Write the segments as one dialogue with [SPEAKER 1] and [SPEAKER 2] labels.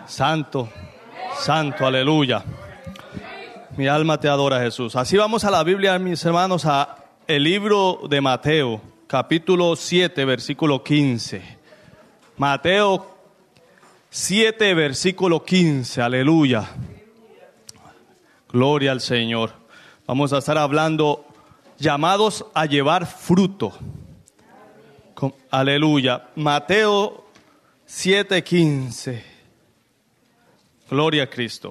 [SPEAKER 1] Santo, santo, aleluya. Mi alma te adora, Jesús. Así vamos a la Biblia, mis hermanos, a el libro de Mateo, capítulo 7, versículo 15. Mateo 7, versículo 15, aleluya. Gloria al Señor. Vamos a estar hablando, llamados a llevar fruto. Aleluya. Mateo 7, 15. Gloria a Cristo.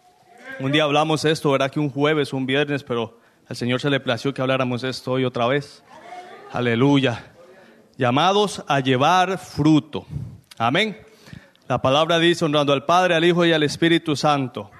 [SPEAKER 1] Un día hablamos esto, ¿verdad? Que un jueves, un viernes, pero al Señor se le plació que habláramos esto hoy otra vez. Aleluya. Llamados a llevar fruto. Amén. La palabra dice, honrando al Padre, al Hijo y al Espíritu Santo.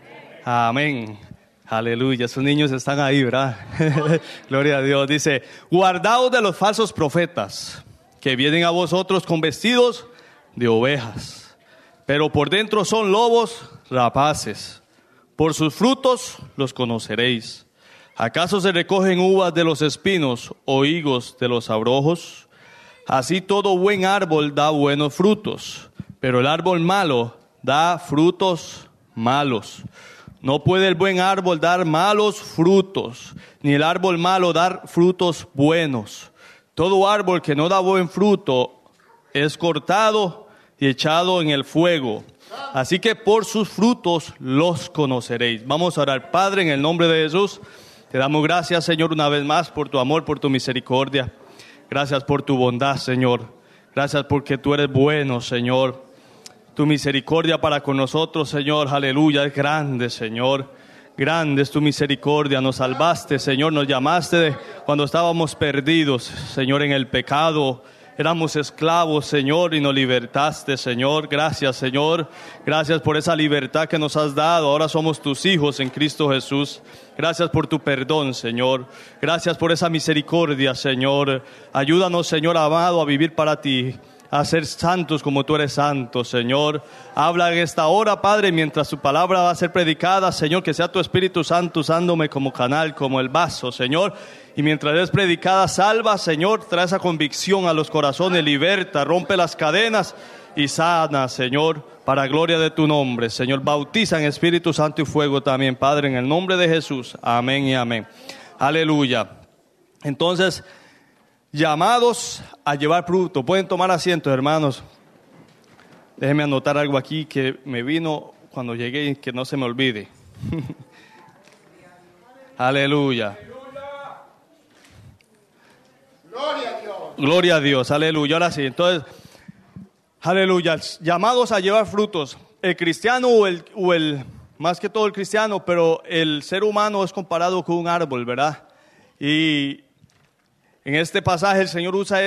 [SPEAKER 1] Amén. Aleluya. Esos niños están ahí, ¿verdad? Gloria a Dios. Dice, guardaos de los falsos profetas, que vienen a vosotros con vestidos de ovejas, pero por dentro son lobos rapaces. Por sus frutos los conoceréis. ¿Acaso se recogen uvas de los espinos o higos de los abrojos? Así todo buen árbol da buenos frutos, pero el árbol malo da frutos malos. No puede el buen árbol dar malos frutos, ni el árbol malo dar frutos buenos. Todo árbol que no da buen fruto es cortado y echado en el fuego. Así que por sus frutos los conoceréis. Vamos a orar. Padre, en el nombre de Jesús, te damos gracias, Señor, una vez más por tu amor, por tu misericordia. Gracias por tu bondad, Señor. Gracias porque tú eres bueno, Señor. Tu misericordia para con nosotros, Señor, aleluya, es grande, Señor. Grande es tu misericordia. Nos salvaste, Señor, nos llamaste cuando estábamos perdidos, Señor, en el pecado. Éramos esclavos, Señor, y nos libertaste, Señor. Gracias, Señor. Gracias por esa libertad que nos has dado. Ahora somos tus hijos en Cristo Jesús. Gracias por tu perdón, Señor. Gracias por esa misericordia, Señor. Ayúdanos, Señor amado, a vivir para ti, a ser santos como tú eres santo, Señor. Habla en esta hora, Padre, mientras tu palabra va a ser predicada, Señor, que sea tu Espíritu Santo usándome como canal, como el vaso, Señor. Y mientras es predicada, salva, Señor, trae esa convicción a los corazones, liberta, rompe las cadenas y sana, Señor, para gloria de tu nombre. Señor, bautiza en Espíritu Santo y fuego también, Padre, en el nombre de Jesús. Amén y amén. Aleluya. Entonces, llamados a llevar fruto. Pueden tomar asientos, hermanos. Déjenme anotar algo aquí que me vino cuando llegué y que no se me olvide. Aleluya.
[SPEAKER 2] Gloria a Dios.
[SPEAKER 1] Gloria a Dios, aleluya. Ahora sí, entonces, aleluya. Llamados a llevar frutos. El cristiano o el más que todo el cristiano, pero el ser humano es comparado con un árbol, ¿verdad? Y en este pasaje el Señor usa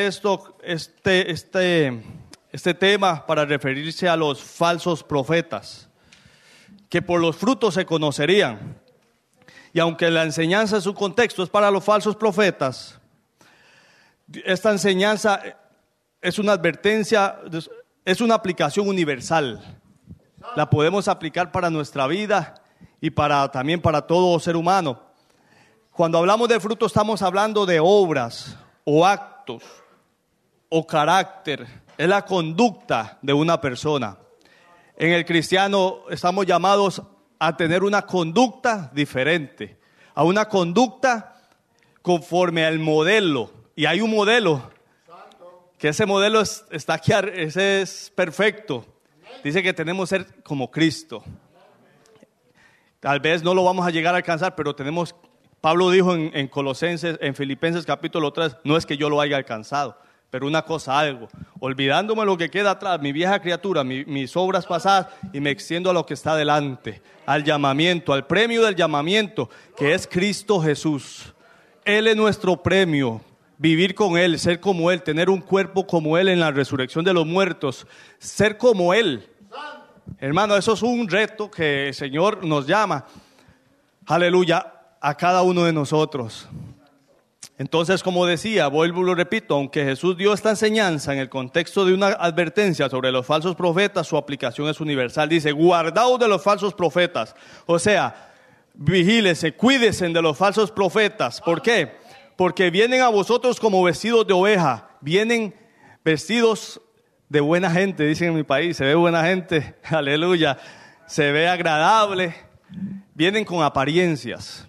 [SPEAKER 1] este tema para referirse a los falsos profetas, que por los frutos se conocerían. Y aunque la enseñanza en su contexto es para los falsos profetas, esta enseñanza es una advertencia, es una aplicación universal. La podemos aplicar para nuestra vida y también para todo ser humano. Cuando hablamos de fruto estamos hablando de obras o actos o carácter. Es la conducta de una persona. En el cristiano estamos llamados a tener una conducta diferente, a una conducta conforme al modelo. Y hay un modelo, que ese modelo está aquí, ese es perfecto. Dice que tenemos que ser como Cristo. Tal vez no lo vamos a llegar a alcanzar, pero Pablo dijo en Colosenses, en Filipenses capítulo 3, no es que yo lo haya alcanzado, pero una cosa algo, olvidándome lo que queda atrás, mi vieja criatura, mis obras pasadas, y me extiendo a lo que está delante, al llamamiento, al premio del llamamiento, que es Cristo Jesús. Él es nuestro premio. Vivir con Él, ser como Él, tener un cuerpo como Él en la resurrección de los muertos, ser como Él. Hermano, eso es un reto que el Señor nos llama, aleluya, a cada uno de nosotros. Entonces, como decía, vuelvo y lo repito, aunque Jesús dio esta enseñanza en el contexto de una advertencia sobre los falsos profetas, su aplicación es universal. Dice, guardaos de los falsos profetas. O sea, vigílese, cuídense de los falsos profetas. ¿Por qué? Porque vienen a vosotros como vestidos de oveja, vienen vestidos de buena gente, dicen en mi país, se ve buena gente, aleluya, se ve agradable, vienen con apariencias,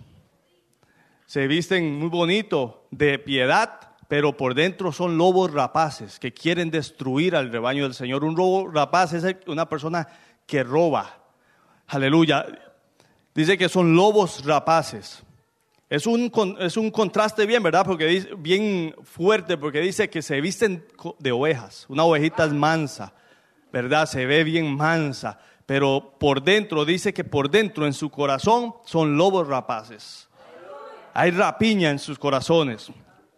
[SPEAKER 1] se visten muy bonito, de piedad, pero por dentro son lobos rapaces que quieren destruir al rebaño del Señor. Un lobo rapaz es una persona que roba, aleluya, dice que son lobos rapaces. Es un contraste bien, ¿verdad? Porque dice, bien fuerte, porque dice que se visten de ovejas. Una ovejita es mansa, ¿verdad? Se ve bien mansa, pero por dentro, dice que por dentro en su corazón son lobos rapaces. Hay rapiña en sus corazones.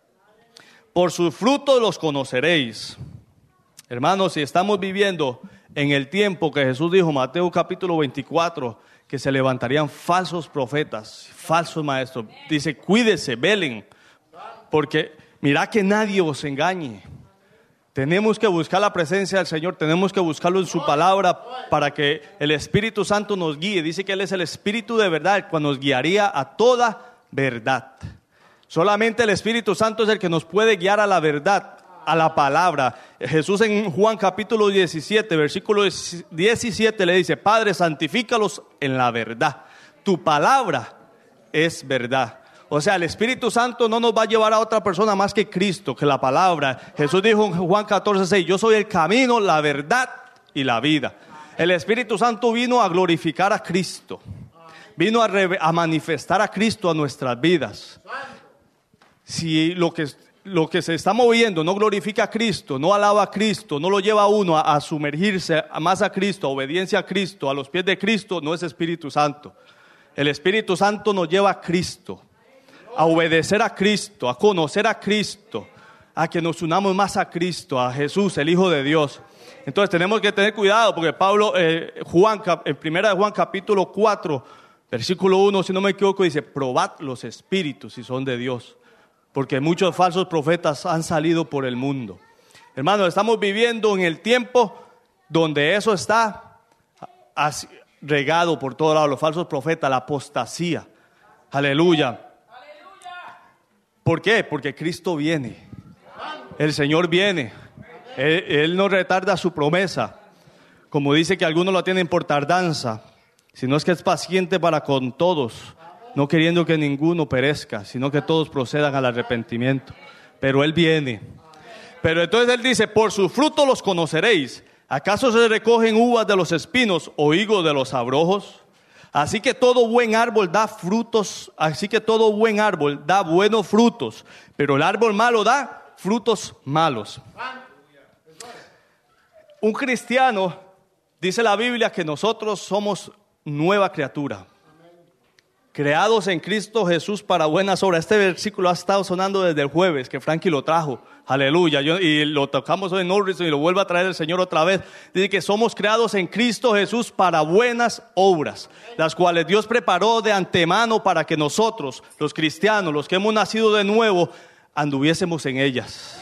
[SPEAKER 1] Por sus frutos los conoceréis. Hermanos, si estamos viviendo en el tiempo que Jesús dijo, Mateo capítulo 24, que se levantarían falsos profetas, falsos maestros. Dice, cuídese, velen, porque mira que nadie os engañe. Tenemos que buscar la presencia del Señor, tenemos que buscarlo en su palabra para que el Espíritu Santo nos guíe. Dice que Él es el Espíritu de verdad, el cual nos guiaría a toda verdad. Solamente el Espíritu Santo es el que nos puede guiar a la verdad, a la palabra. Jesús en Juan capítulo 17, versículo 17 le dice, Padre, santifícalos en la verdad. Tu palabra es verdad. O sea, el Espíritu Santo no nos va a llevar a otra persona más que Cristo, que la palabra. Jesús dijo en Juan 14:6, yo soy el camino, la verdad y la vida. El Espíritu Santo vino a glorificar a Cristo. Vino a manifestar a Cristo a nuestras vidas. Si lo que se está moviendo no glorifica a Cristo, no alaba a Cristo, no lo lleva a uno a sumergirse más a Cristo, a obediencia a Cristo, a los pies de Cristo, no es Espíritu Santo. El Espíritu Santo nos lleva a Cristo, a obedecer a Cristo, a conocer a Cristo, a que nos unamos más a Cristo, a Jesús, el Hijo de Dios. Entonces tenemos que tener cuidado porque Pablo, en 1 Juan capítulo 4, versículo 1, si no me equivoco, dice, probad los espíritus si son de Dios. Porque muchos falsos profetas han salido por el mundo. Hermanos, estamos viviendo en el tiempo donde eso está regado por todos lados. Los falsos profetas, la apostasía. Aleluya. ¿Por qué? Porque Cristo viene. El Señor viene. Él no retarda su promesa. Como dice que algunos lo tienen por tardanza, sino es que es paciente para con todos, no queriendo que ninguno perezca, sino que todos procedan al arrepentimiento. Pero Él viene. Pero entonces Él dice, por sus frutos los conoceréis. ¿Acaso se recogen uvas de los espinos o higos de los abrojos? Así que todo buen árbol da frutos, así que todo buen árbol da buenos frutos, pero el árbol malo da frutos malos. Un cristiano, dice la Biblia, que nosotros somos nueva criatura. Creados en Cristo Jesús para buenas obras. Este versículo ha estado sonando desde el jueves que Frankie lo trajo. Aleluya. Y lo tocamos hoy en Norris y lo vuelve a traer el Señor otra vez. Dice que somos creados en Cristo Jesús para buenas obras, las cuales Dios preparó de antemano para que nosotros, los cristianos, los que hemos nacido de nuevo, anduviésemos en ellas.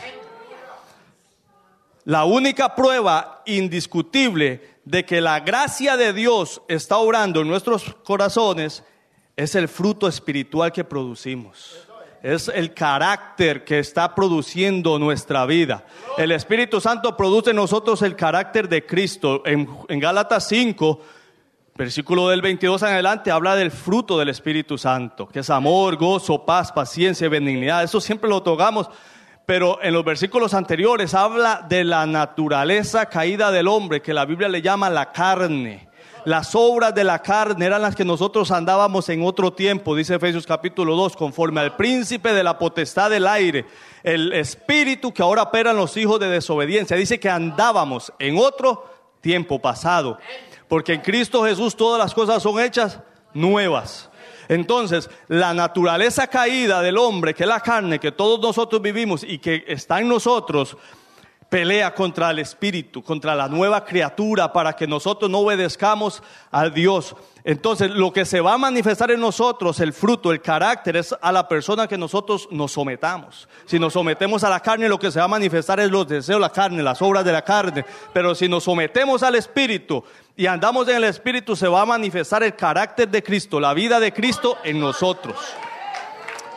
[SPEAKER 1] La única prueba indiscutible de que la gracia de Dios está obrando en nuestros corazones es el fruto espiritual que producimos. Es el carácter que está produciendo nuestra vida. El Espíritu Santo produce en nosotros el carácter de Cristo. En Gálatas 5, versículo del 22 en adelante, habla del fruto del Espíritu Santo, que es amor, gozo, paz, paciencia, benignidad. Eso siempre lo tocamos. Pero en los versículos anteriores habla de la naturaleza caída del hombre, que la Biblia le llama la carne. Las obras de la carne eran las que nosotros andábamos en otro tiempo, dice Efesios capítulo 2, conforme al príncipe de la potestad del aire, el espíritu que ahora opera en los hijos de desobediencia. Dice que andábamos en otro tiempo pasado, porque en Cristo Jesús todas las cosas son hechas nuevas. Entonces, la naturaleza caída del hombre, que es la carne, que todos nosotros vivimos y que está en nosotros, pelea contra el Espíritu, contra la nueva criatura, para que nosotros no obedezcamos a Dios. Entonces, lo que se va a manifestar en nosotros, el fruto, el carácter, es a la persona que nosotros nos sometamos. Si nos sometemos a la carne, lo que se va a manifestar es los deseos de la carne, las obras de la carne. Pero si nos sometemos al Espíritu y andamos en el Espíritu, se va a manifestar el carácter de Cristo, la vida de Cristo en nosotros.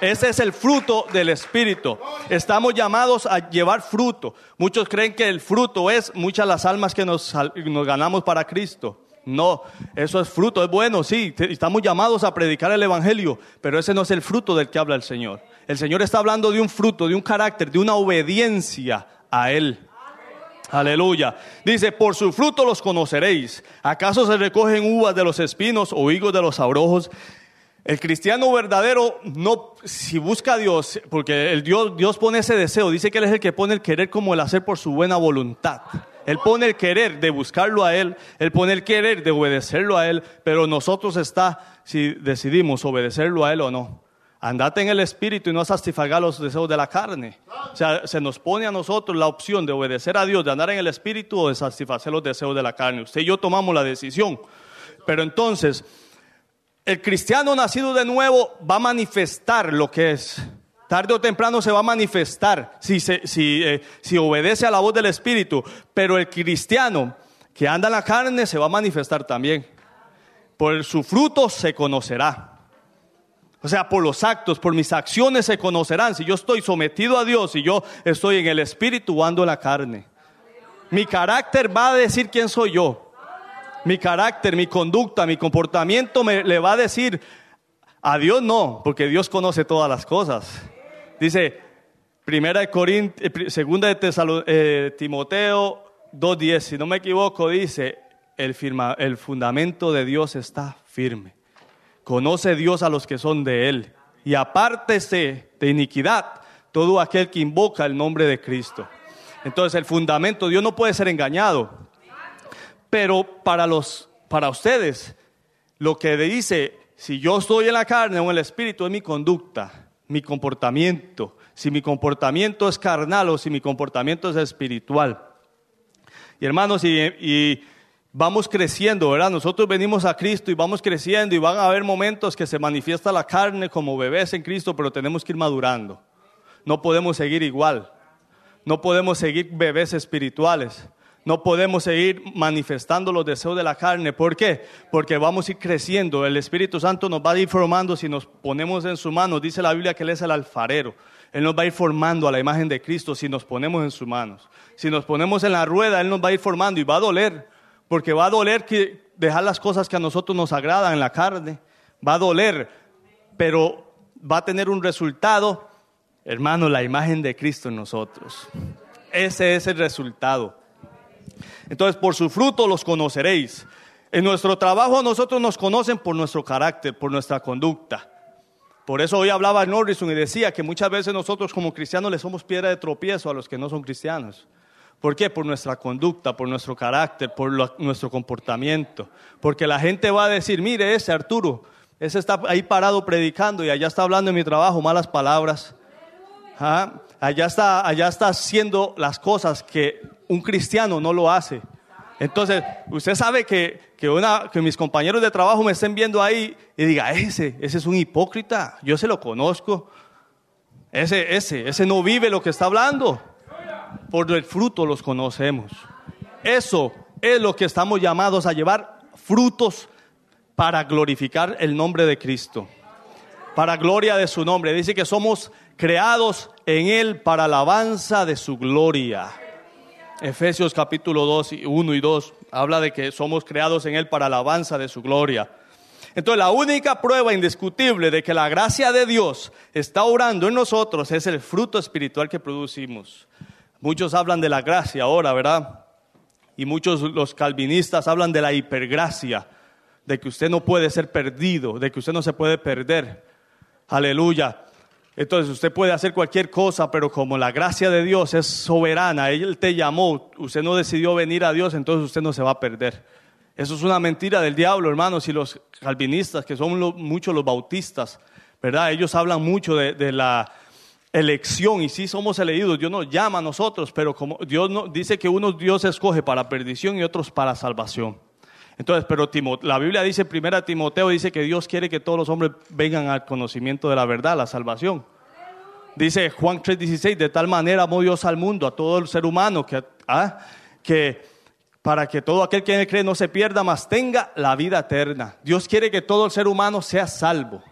[SPEAKER 1] Ese es el fruto del Espíritu. Estamos llamados a llevar fruto. Muchos creen que el fruto es muchas las almas que nos ganamos para Cristo. No, eso es fruto, es bueno, sí, estamos llamados a predicar el Evangelio, pero ese no es el fruto del que habla el Señor. El Señor está hablando de un fruto, de un carácter, de una obediencia a Él. Aleluya. Dice, por su fruto los conoceréis. ¿Acaso se recogen uvas de los espinos o higos de los abrojos? El cristiano verdadero, no, si busca a Dios, porque Dios pone ese deseo, dice que Él es el que pone el querer como el hacer por su buena voluntad. Él pone el querer de buscarlo a Él, Él pone el querer de obedecerlo a Él, pero nosotros está si decidimos obedecerlo a Él o no. Andate en el Espíritu y no satisfaga los deseos de la carne. O sea, se nos pone a nosotros la opción de obedecer a Dios, de andar en el Espíritu o de satisfacer los deseos de la carne. Usted y yo tomamos la decisión. Pero entonces, el cristiano nacido de nuevo va a manifestar lo que es. Tarde o temprano se va a manifestar si obedece a la voz del Espíritu. Pero el cristiano que anda en la carne se va a manifestar también. Por su fruto se conocerá. O sea, por los actos, por mis acciones se conocerán. Si yo estoy sometido a Dios, si yo estoy en el Espíritu o ando en la carne. Mi carácter va a decir quién soy yo. Mi carácter, mi conducta, mi comportamiento le va a decir. A Dios no, porque Dios conoce todas las cosas. Dice, 2 de Timoteo 2:10, si no me equivoco, dice, el fundamento de Dios está firme. Conoce Dios a los que son de Él, y apártese de iniquidad todo aquel que invoca el nombre de Cristo. Entonces el fundamento, Dios no puede ser engañado. Pero para ustedes, lo que dice, si yo estoy en la carne o en el Espíritu, es mi conducta, mi comportamiento. Si mi comportamiento es carnal o si mi comportamiento es espiritual. Y hermanos, y vamos creciendo, ¿verdad? Nosotros venimos a Cristo y vamos creciendo y van a haber momentos que se manifiesta la carne como bebés en Cristo, pero tenemos que ir madurando. No podemos seguir igual. No podemos seguir bebés espirituales. No podemos seguir manifestando los deseos de la carne. ¿Por qué? Porque vamos a ir creciendo. El Espíritu Santo nos va a ir formando si nos ponemos en su mano. Dice la Biblia que Él es el alfarero. Él nos va a ir formando a la imagen de Cristo si nos ponemos en sus manos. Si nos ponemos en la rueda, Él nos va a ir formando y va a doler. Porque va a doler que dejar las cosas que a nosotros nos agradan en la carne. Va a doler, pero va a tener un resultado. Hermano, la imagen de Cristo en nosotros. Ese es el resultado. Entonces, por su fruto los conoceréis. En nuestro trabajo a nosotros nos conocen por nuestro carácter, por nuestra conducta. Por eso hoy hablaba Norrison y decía que muchas veces nosotros como cristianos le somos piedra de tropiezo a los que no son cristianos. ¿Por qué? Por nuestra conducta, por nuestro carácter, por nuestro comportamiento. Porque la gente va a decir, mire ese Arturo, ese está ahí parado predicando y allá está hablando en mi trabajo malas palabras. ¿Ah? Allá está haciendo las cosas que un cristiano no lo hace. Entonces, usted sabe que mis compañeros de trabajo me estén viendo ahí y diga, ese es un hipócrita, yo se lo conozco. Ese no vive lo que está hablando. Por el fruto los conocemos. Eso es lo que estamos llamados a llevar, frutos para glorificar el nombre de Cristo. Para gloria de su nombre. Dice que somos creados en Él para alabanza de su gloria. Efesios capítulo 2, 1 y 2 habla de que somos creados en Él para alabanza de su gloria. Entonces la única prueba indiscutible de que la gracia de Dios está obrando en nosotros es el fruto espiritual que producimos. Muchos hablan de la gracia ahora, ¿verdad? Y muchos, los calvinistas, hablan de la hipergracia, de que usted no puede ser perdido, de que usted no se puede perder. Aleluya. Entonces usted puede hacer cualquier cosa, pero como la gracia de Dios es soberana, Él te llamó, usted no decidió venir a Dios, entonces usted no se va a perder. Eso es una mentira del diablo, hermanos. Y los calvinistas, que son muchos los bautistas, ¿verdad? Ellos hablan mucho de la elección, y sí somos elegidos, Dios nos llama a nosotros, pero como Dios dice que unos Dios escoge para perdición y otros para salvación. Entonces, pero la Biblia dice, 1 Timoteo dice que Dios quiere que todos los hombres vengan al conocimiento de la verdad, la salvación. Dice Juan 3:16, de tal manera amó Dios al mundo, a todo el ser humano, que para que todo aquel que en él cree no se pierda, mas tenga la vida eterna. Dios quiere que todo el ser humano sea salvo.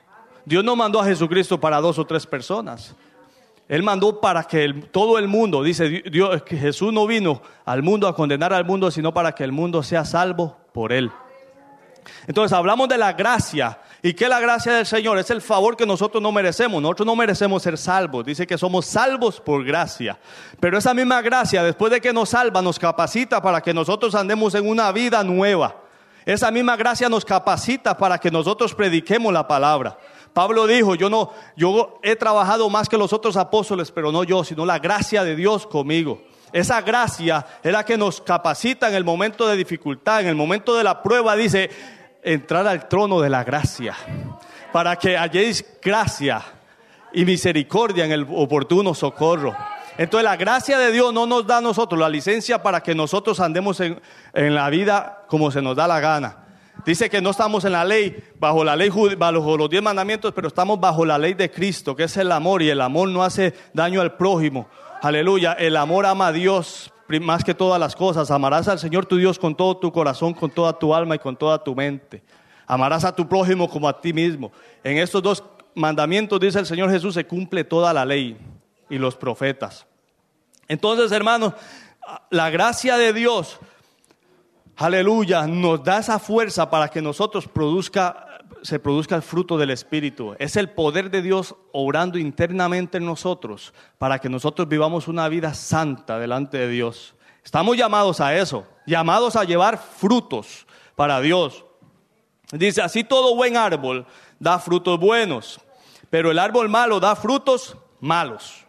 [SPEAKER 1] Dios no mandó a Jesucristo para 2 o 3 personas. Él mandó para que todo el mundo, dice Dios, que Jesús no vino al mundo a condenar al mundo, sino para que el mundo sea salvo por Él. Entonces hablamos de la gracia. ¿Y qué es la gracia del Señor? Es el favor que nosotros no merecemos. Nosotros no merecemos ser salvos. Dice que somos salvos por gracia. Pero esa misma gracia, después de que nos salva, nos capacita para que nosotros andemos en una vida nueva. Esa misma gracia nos capacita para que nosotros prediquemos la palabra. Pablo dijo, yo he trabajado más que los otros apóstoles, pero no yo, sino la gracia de Dios conmigo. Esa gracia es la que nos capacita en el momento de dificultad, en el momento de la prueba, dice, entrar al trono de la gracia, para que halléis gracia y misericordia en el oportuno socorro. Entonces la gracia de Dios no nos da a nosotros la licencia para que nosotros andemos en la vida como se nos da la gana. Dice que no estamos en la ley, bajo la ley, bajo los 10 mandamientos, pero estamos bajo la ley de Cristo, que es el amor, y el amor no hace daño al prójimo. Aleluya, el amor ama a Dios más que todas las cosas. Amarás al Señor tu Dios con todo tu corazón, con toda tu alma y con toda tu mente. Amarás a tu prójimo como a ti mismo. En estos 2 mandamientos, dice el Señor Jesús, se cumple toda la ley y los profetas. Entonces, hermanos, la gracia de Dios, aleluya, nos da esa fuerza para que nosotros se produzca el fruto del Espíritu. Es el poder de Dios obrando internamente en nosotros para que nosotros vivamos una vida santa delante de Dios. Estamos llamados a eso, llamados a llevar frutos para Dios. Dice, así todo buen árbol da frutos buenos, pero el árbol malo da frutos malos.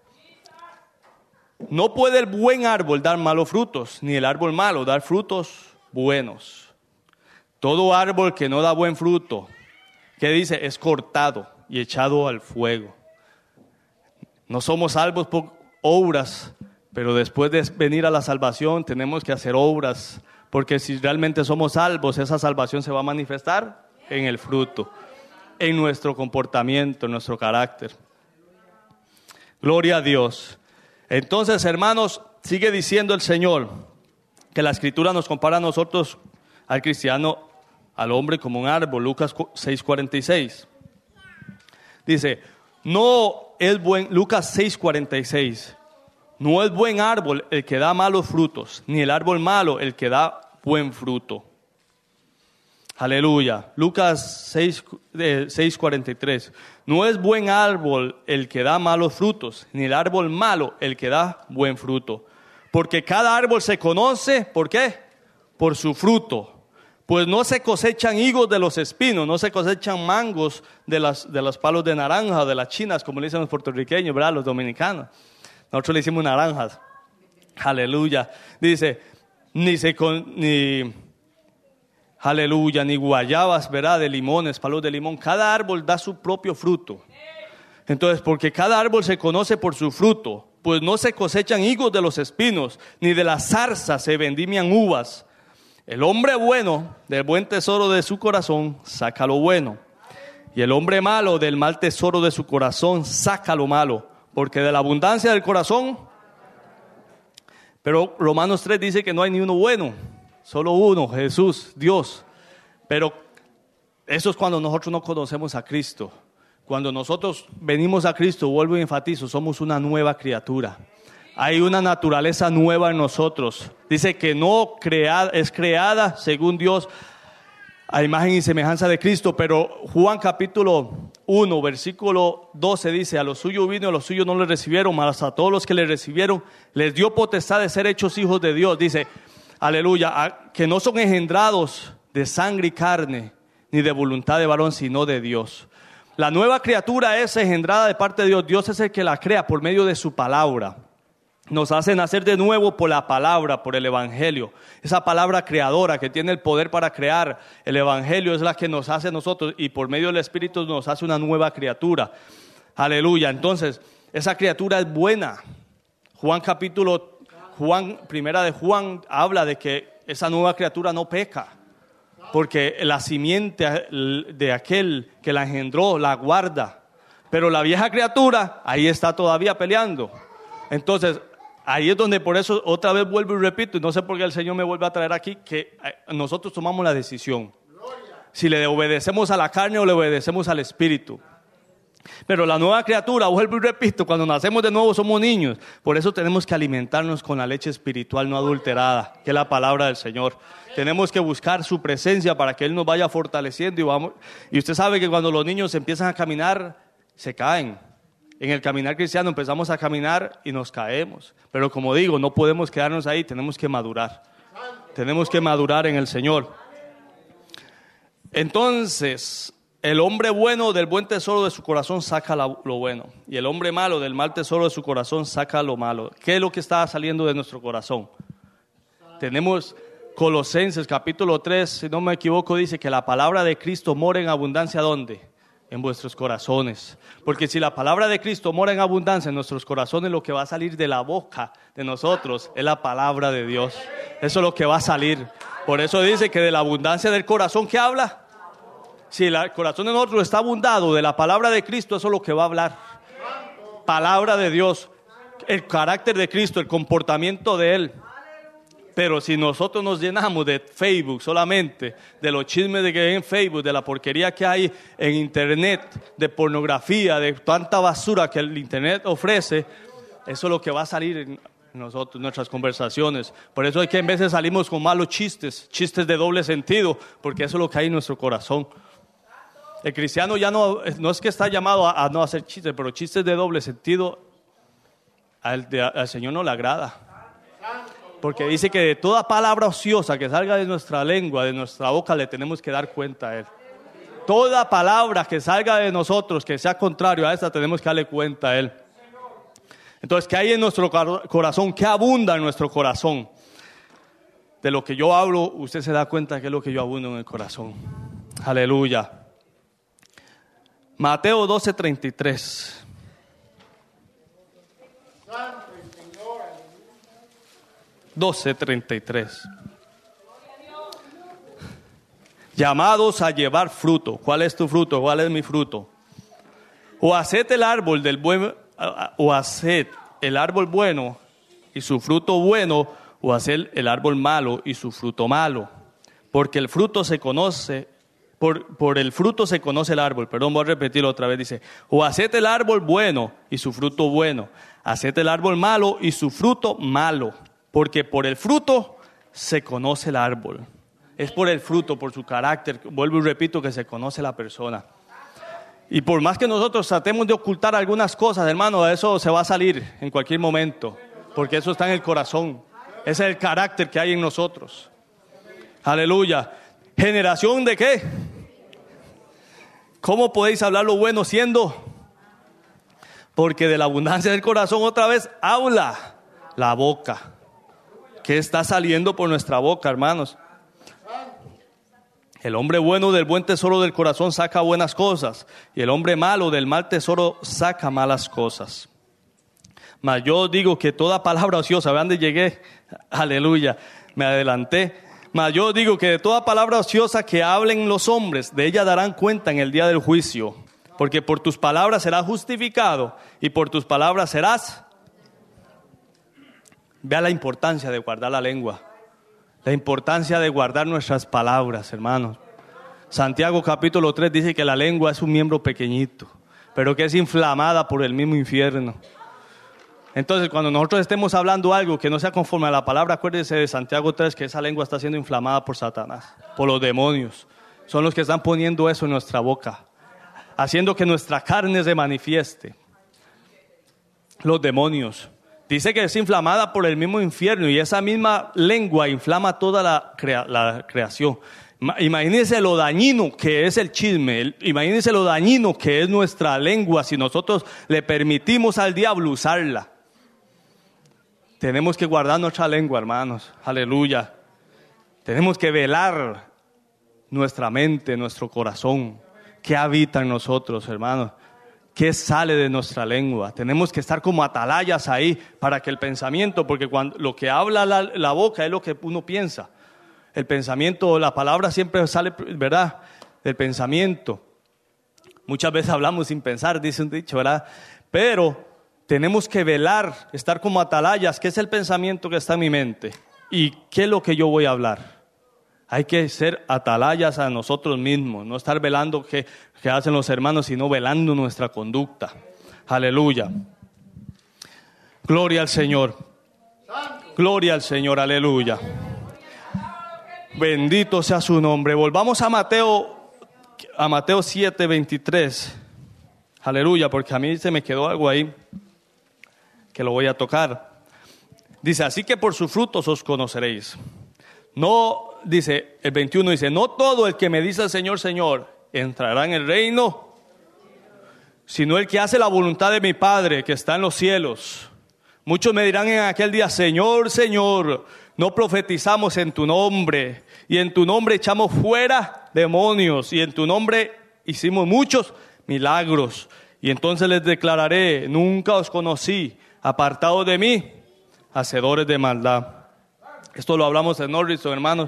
[SPEAKER 1] No puede el buen árbol dar malos frutos, ni el árbol malo dar frutos buenos. Todo árbol que no da buen fruto, ¿qué dice? Es cortado y echado al fuego. No somos salvos por obras, pero después de venir a la salvación tenemos que hacer obras, porque si realmente somos salvos, esa salvación se va a manifestar en el fruto, en nuestro comportamiento, en nuestro carácter. Gloria a Dios. Entonces, hermanos, sigue diciendo el Señor que la Escritura nos compara a nosotros, al cristiano, al hombre como un árbol. Lucas 6:46. Dice, Lucas 6:46, no es buen árbol el que da malos frutos, ni el árbol malo el que da buen fruto. Aleluya. Lucas 6:43. No es buen árbol el que da malos frutos, ni el árbol malo el que da buen fruto. Porque cada árbol se conoce, ¿por qué? Por su fruto. Pues no se cosechan higos de los espinos, no se cosechan mangos de los palos de naranja, de las chinas, como le dicen los puertorriqueños, ¿verdad? Los dominicanos. Nosotros le decimos naranjas. Aleluya. Dice, aleluya, ni guayabas, ¿verdad? De limones, palos de limón. Cada árbol da su propio fruto. Entonces, porque cada árbol se conoce por su fruto, pues no se cosechan higos de los espinos, ni de las zarzas se vendimian uvas. El hombre bueno, del buen tesoro de su corazón, saca lo bueno. Y el hombre malo, del mal tesoro de su corazón, saca lo malo. Porque de la abundancia del corazón. Pero Romanos 3 dice que no hay ni uno bueno. Solo uno, Jesús, Dios. Pero eso es cuando nosotros no conocemos a Cristo. Cuando nosotros venimos a Cristo, vuelvo y enfatizo, somos una nueva criatura. Hay una naturaleza nueva en nosotros. Dice que es creada según Dios a imagen y semejanza de Cristo. Pero Juan capítulo 1, versículo 12 dice, a los suyos vino, a los suyos no le recibieron, mas a todos los que le recibieron les dio potestad de ser hechos hijos de Dios. Dice, aleluya, que no son engendrados de sangre y carne, ni de voluntad de varón, sino de Dios. La nueva criatura es engendrada de parte de Dios. Dios es el que la crea por medio de su palabra. Nos hace nacer de nuevo por la palabra, por el evangelio. Esa palabra creadora que tiene el poder para crear. El evangelio es la que nos hace a nosotros y por medio del Espíritu nos hace una nueva criatura. Aleluya. Entonces, esa criatura es buena. Primera de Juan habla de que esa nueva criatura no peca. Porque la simiente de aquel que la engendró la guarda. Pero la vieja criatura ahí está todavía peleando. Entonces, ahí es donde por eso otra vez vuelvo y repito, y no sé por qué el Señor me vuelve a traer aquí, que nosotros tomamos la decisión. Si le obedecemos a la carne o le obedecemos al Espíritu. Pero la nueva criatura, vuelvo y repito, cuando nacemos de nuevo somos niños. Por eso tenemos que alimentarnos con la leche espiritual no adulterada, que es la palabra del Señor. Tenemos que buscar su presencia para que Él nos vaya fortaleciendo. Y usted sabe que cuando los niños empiezan a caminar, se caen. En el caminar cristiano empezamos a caminar y nos caemos. Pero como digo, no podemos quedarnos ahí, tenemos que madurar. Tenemos que madurar en el Señor. Entonces, el hombre bueno del buen tesoro de su corazón saca lo bueno. Y el hombre malo del mal tesoro de su corazón saca lo malo. ¿Qué es lo que está saliendo de nuestro corazón? Tenemos Colosenses capítulo 3, si no me equivoco, dice que la palabra de Cristo mora en abundancia, ¿dónde? En vuestros corazones. Porque si la palabra de Cristo mora en abundancia en nuestros corazones, lo que va a salir de la boca de nosotros es la palabra de Dios. Eso es lo que va a salir. Por eso dice que de la abundancia del corazón, ¿qué habla? Si el corazón de nosotros está abundado de la palabra de Cristo, eso es lo que va a hablar. Palabra de Dios, el carácter de Cristo, el comportamiento de Él. Pero si nosotros nos llenamos de Facebook solamente, de los chismes de que hay en Facebook, de la porquería que hay en Internet, de pornografía, de tanta basura que el Internet ofrece, eso es lo que va a salir en nosotros, nuestras conversaciones. Por eso es que en veces salimos con malos chistes de doble sentido, porque eso es lo que hay en nuestro corazón. El cristiano ya no es que está llamado a no hacer chistes, pero chistes de doble sentido al Señor no le agrada. Porque dice que de toda palabra ociosa que salga de nuestra lengua, de nuestra boca, le tenemos que dar cuenta a Él. Toda palabra que salga de nosotros, que sea contrario a esta, tenemos que darle cuenta a Él. Entonces, ¿qué hay en nuestro corazón? ¿Qué abunda en nuestro corazón? De lo que yo hablo, usted se da cuenta que es lo que yo abundo en el corazón. Aleluya. Mateo 12:33. 12:33. Llamados a llevar fruto. ¿Cuál es tu fruto? ¿Cuál es mi fruto? O haced el árbol bueno y su fruto bueno, o haced el árbol malo y su fruto malo. Porque el fruto se conoce. Por el fruto se conoce el árbol. Perdón, voy a repetirlo otra vez. Dice, o haced el árbol bueno y su fruto bueno. Haced el árbol malo y su fruto malo. Porque por el fruto se conoce el árbol. Es por el fruto, por su carácter. Vuelvo y repito que se conoce la persona. Y por más que nosotros tratemos de ocultar algunas cosas, hermano, eso se va a salir en cualquier momento. Porque eso está en el corazón. Ese es el carácter que hay en nosotros. Aleluya. ¿Generación de qué? ¿Cómo podéis hablar lo bueno siendo? Porque de la abundancia del corazón otra vez habla la boca. ¿Qué está saliendo por nuestra boca, hermanos? El hombre bueno del buen tesoro del corazón saca buenas cosas, y el hombre malo del mal tesoro saca malas cosas. Mas yo digo que toda palabra ociosa, vean dónde llegué, aleluya, me adelanté. Mas yo digo que de toda palabra ociosa que hablen los hombres, de ella darán cuenta en el día del juicio. Porque por tus palabras serás justificado y por tus palabras serás. Vea la importancia de guardar la lengua. La importancia de guardar nuestras palabras, hermanos. Santiago capítulo 3 dice que la lengua es un miembro pequeñito, pero que es inflamada por el mismo infierno. Entonces, cuando nosotros estemos hablando algo que no sea conforme a la palabra, acuérdense de Santiago 3, que esa lengua está siendo inflamada por Satanás, por los demonios. Son los que están poniendo eso en nuestra boca, haciendo que nuestra carne se manifieste. Los demonios. Dice que es inflamada por el mismo infierno, y esa misma lengua inflama toda la creación. Imagínense lo dañino que es el chisme, imagínense lo dañino que es nuestra lengua si nosotros le permitimos al diablo usarla. Tenemos que guardar nuestra lengua, hermanos, aleluya. Tenemos que velar nuestra mente, nuestro corazón, qué habita en nosotros, hermanos, qué sale de nuestra lengua. Tenemos que estar como atalayas ahí para que el pensamiento, porque cuando lo que habla la boca es lo que uno piensa. El pensamiento, la palabra siempre sale, ¿verdad?, del pensamiento. Muchas veces hablamos sin pensar, dice un dicho, ¿verdad? Pero tenemos que velar, estar como atalayas. ¿Qué es el pensamiento que está en mi mente? ¿Y qué es lo que yo voy a hablar? Hay que ser atalayas a nosotros mismos, no estar velando que hacen los hermanos, sino velando nuestra conducta. Aleluya. Gloria al Señor. Gloria al Señor, aleluya. Bendito sea su nombre. Volvamos a Mateo 7:23. Aleluya, porque a mí se me quedó algo ahí que lo voy a tocar. Dice, así que por sus frutos os conoceréis. No, dice, el 21 dice, no todo el que me dice Señor, Señor, entrará en el reino, sino el que hace la voluntad de mi Padre que está en los cielos. Muchos me dirán en aquel día, Señor, Señor, no profetizamos en tu nombre, y en tu nombre echamos fuera demonios, y en tu nombre hicimos muchos milagros. Y entonces les declararé, nunca os conocí, apartados de mí, hacedores de maldad. Esto lo hablamos en Norris, hermanos.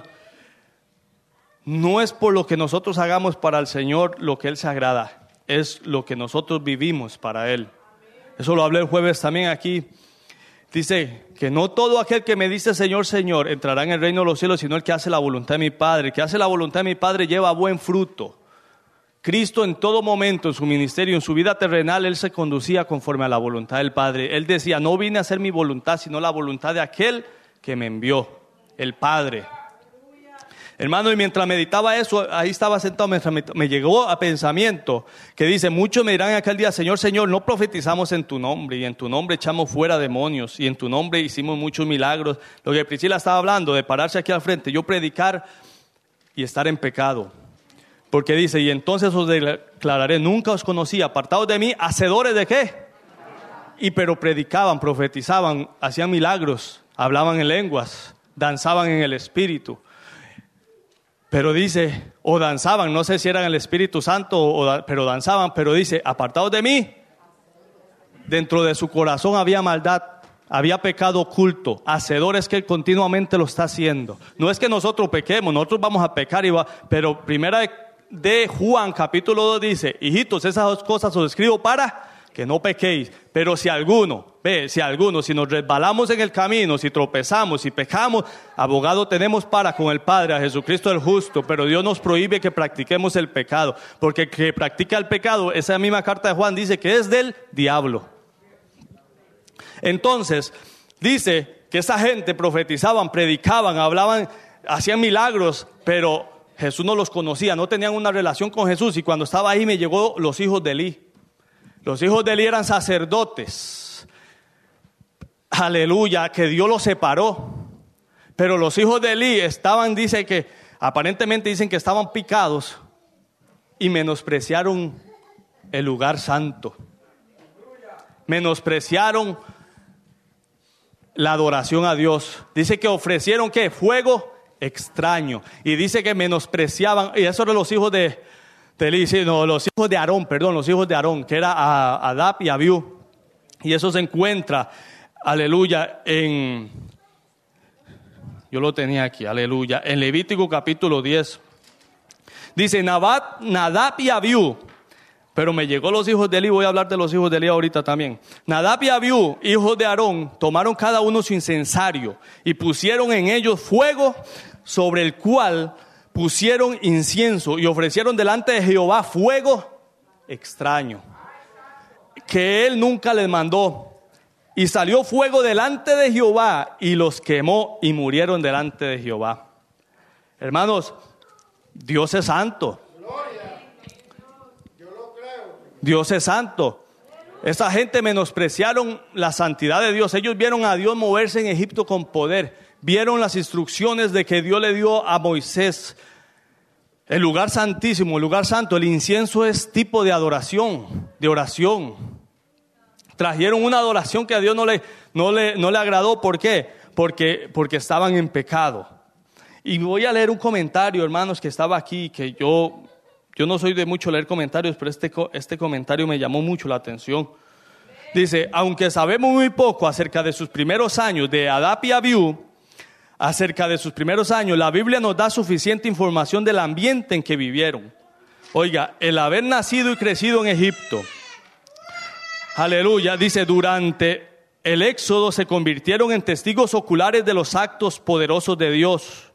[SPEAKER 1] No es por lo que nosotros hagamos para el Señor lo que Él se agrada, es lo que nosotros vivimos para Él. Eso lo hablé el jueves también aquí. Dice que no todo aquel que me dice Señor, Señor, entrará en el reino de los cielos, sino el que hace la voluntad de mi Padre. El que hace la voluntad de mi Padre lleva buen fruto. Cristo en todo momento, en su ministerio, en su vida terrenal, Él se conducía conforme a la voluntad del Padre. Él decía, no vine a hacer mi voluntad, sino la voluntad de aquel que me envió, el Padre. Hermano, y mientras meditaba eso, ahí estaba sentado, mientras me llegó a pensamiento, que dice, muchos me dirán en aquel día, Señor, Señor, no profetizamos en tu nombre, y en tu nombre echamos fuera demonios, y en tu nombre hicimos muchos milagros. Lo que Priscila estaba hablando, de pararse aquí al frente, yo predicar y estar en pecado. Porque dice, y entonces os declararé, nunca os conocí, apartados de mí, hacedores de ¿qué? Pero predicaban, profetizaban, hacían milagros, hablaban en lenguas, danzaban en el Espíritu. Pero dice, o danzaban, no sé si eran el Espíritu Santo, pero danzaban, pero dice, apartados de mí. Dentro de su corazón había maldad, había pecado oculto, hacedores que continuamente lo está haciendo. No es que nosotros pequemos, nosotros vamos a pecar, pero primera de Juan capítulo 2 dice, hijitos, esas dos cosas os escribo para que no pequéis. Pero si nos resbalamos en el camino, si tropezamos, si pecamos, abogado tenemos con el Padre, a Jesucristo el justo. Pero Dios nos prohíbe que practiquemos el pecado, porque el que practica el pecado, esa misma carta de Juan dice que es del diablo. Entonces, dice que esa gente profetizaban, predicaban, hablaban, hacían milagros, pero Jesús no los conocía, no tenían una relación con Jesús. Y cuando estaba ahí me llegó los hijos de Elí. Los hijos de Elí eran sacerdotes. Aleluya, que Dios los separó. Pero los hijos de Elí aparentemente dicen que estaban picados y menospreciaron el lugar santo. Menospreciaron la adoración a Dios. Dice que ofrecieron ¿qué? Fuego extraño. Y dice que menospreciaban, y eso eran los hijos de Elí, no, los hijos de Aarón, que era Adab y Abiú. Y eso se encuentra, aleluya, yo lo tenía aquí, aleluya, en Levítico capítulo 10. Dice Nadab y Abiú, pero me llegó los hijos de Elí, voy a hablar de los hijos de Elí ahorita también. Nadab y Abiú, hijos de Aarón, tomaron cada uno su incensario y pusieron en ellos fuego, sobre el cual pusieron incienso y ofrecieron delante de Jehová fuego extraño, que él nunca les mandó. Y salió fuego delante de Jehová y los quemó y murieron delante de Jehová. Hermanos, Dios es santo. Dios es santo. Esa gente menospreciaron la santidad de Dios. Ellos vieron a Dios moverse en Egipto con poder. Vieron las instrucciones de que Dios le dio a Moisés. El lugar santísimo, el lugar santo, el incienso es tipo de adoración, de oración. Trajeron una adoración que a Dios no le agradó. ¿Por qué? Porque estaban en pecado. Y voy a leer un comentario, hermanos, que estaba aquí, que yo no soy de mucho leer comentarios, pero este comentario me llamó mucho la atención. Dice, aunque sabemos muy poco acerca de sus primeros años, de Adab y Abiú, acerca de sus primeros años, la Biblia nos da suficiente información del ambiente en que vivieron. Oiga, el haber nacido y crecido en Egipto, aleluya, dice, durante el éxodo se convirtieron en testigos oculares de los actos poderosos de Dios.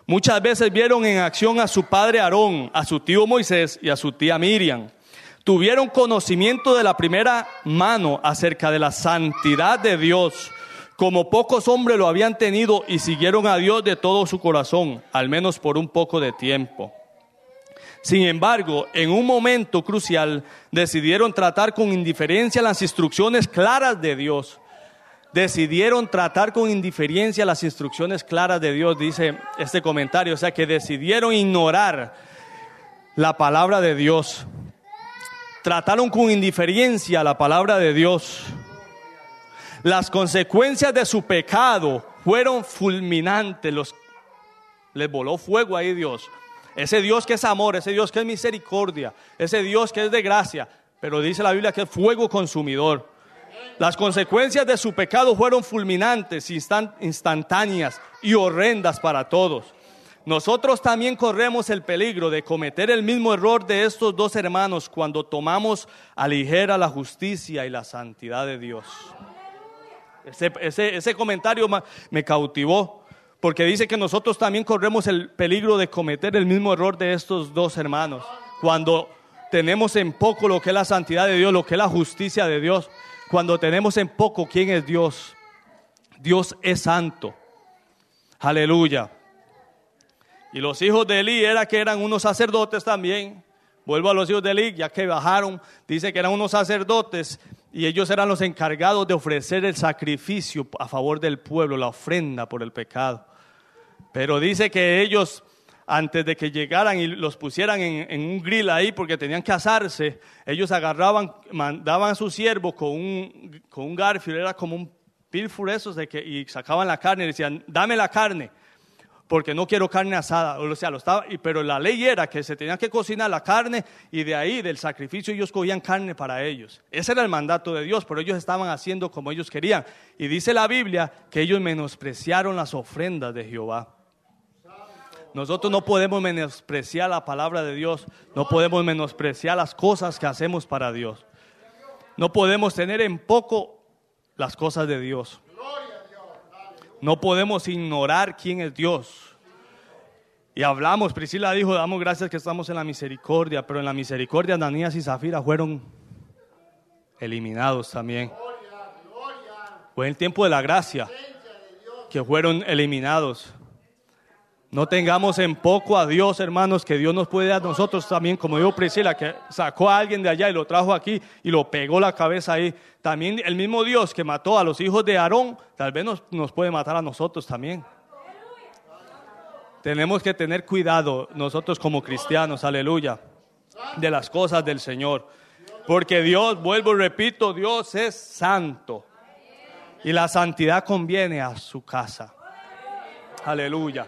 [SPEAKER 1] Muchas veces vieron en acción a su padre Aarón, a su tío Moisés y a su tía Miriam. Tuvieron conocimiento de la primera mano acerca de la santidad de Dios, como pocos hombres lo habían tenido, y siguieron a Dios de todo su corazón, al menos por un poco de tiempo. Sin embargo, en un momento crucial, decidieron tratar con indiferencia las instrucciones claras de Dios. Decidieron tratar con indiferencia las instrucciones claras de Dios, dice este comentario. O sea, que decidieron ignorar la palabra de Dios. Trataron con indiferencia la palabra de Dios. Las consecuencias de su pecado fueron fulminantes. Les voló fuego ahí Dios. Ese Dios que es amor, ese Dios que es misericordia, ese Dios que es de gracia. Pero dice la Biblia que es fuego consumidor. Las consecuencias de su pecado fueron fulminantes, instantáneas y horrendas para todos. Nosotros también corremos el peligro de cometer el mismo error de estos dos hermanos cuando tomamos a ligera la justicia y la santidad de Dios. Ese comentario me cautivó, porque dice que nosotros también corremos el peligro de cometer el mismo error de estos dos hermanos cuando tenemos en poco lo que es la santidad de Dios, lo que es la justicia de Dios. Cuando tenemos en poco quién es Dios. Dios es santo. Aleluya. Y los hijos de Elí eran unos sacerdotes también. Vuelvo a los hijos de Elí, ya que bajaron, dice que eran unos sacerdotes y ellos eran los encargados de ofrecer el sacrificio a favor del pueblo, la ofrenda por el pecado. Pero dice que ellos, antes de que llegaran y los pusieran en un grill ahí porque tenían que asarse, ellos mandaban a su siervo con un garfio, era como un pilfur esos y sacaban la carne y decían, dame la carne, porque no quiero carne asada. O sea, pero la ley era que se tenía que cocinar la carne y de ahí, del sacrificio, ellos cogían carne para ellos. Ese era el mandato de Dios, pero ellos estaban haciendo como ellos querían. Y dice la Biblia que ellos menospreciaron las ofrendas de Jehová. Nosotros no podemos menospreciar la palabra de Dios, no podemos menospreciar las cosas que hacemos para Dios. No podemos tener en poco las cosas de Dios. No podemos ignorar quién es Dios. Y hablamos, Priscila dijo, damos gracias que estamos en la misericordia, pero en la misericordia Ananías y Zafira fueron eliminados también. Fue el tiempo de la gracia que fueron eliminados. No tengamos en poco a Dios, hermanos, que Dios nos puede dar a nosotros también, como dijo Priscila, que sacó a alguien de allá y lo trajo aquí y lo pegó la cabeza ahí. También el mismo Dios que mató a los hijos de Aarón, tal vez nos puede matar a nosotros también. Tenemos que tener cuidado nosotros como cristianos, aleluya, de las cosas del Señor. Porque Dios, vuelvo y repito, Dios es santo. Y la santidad conviene a su casa. Aleluya.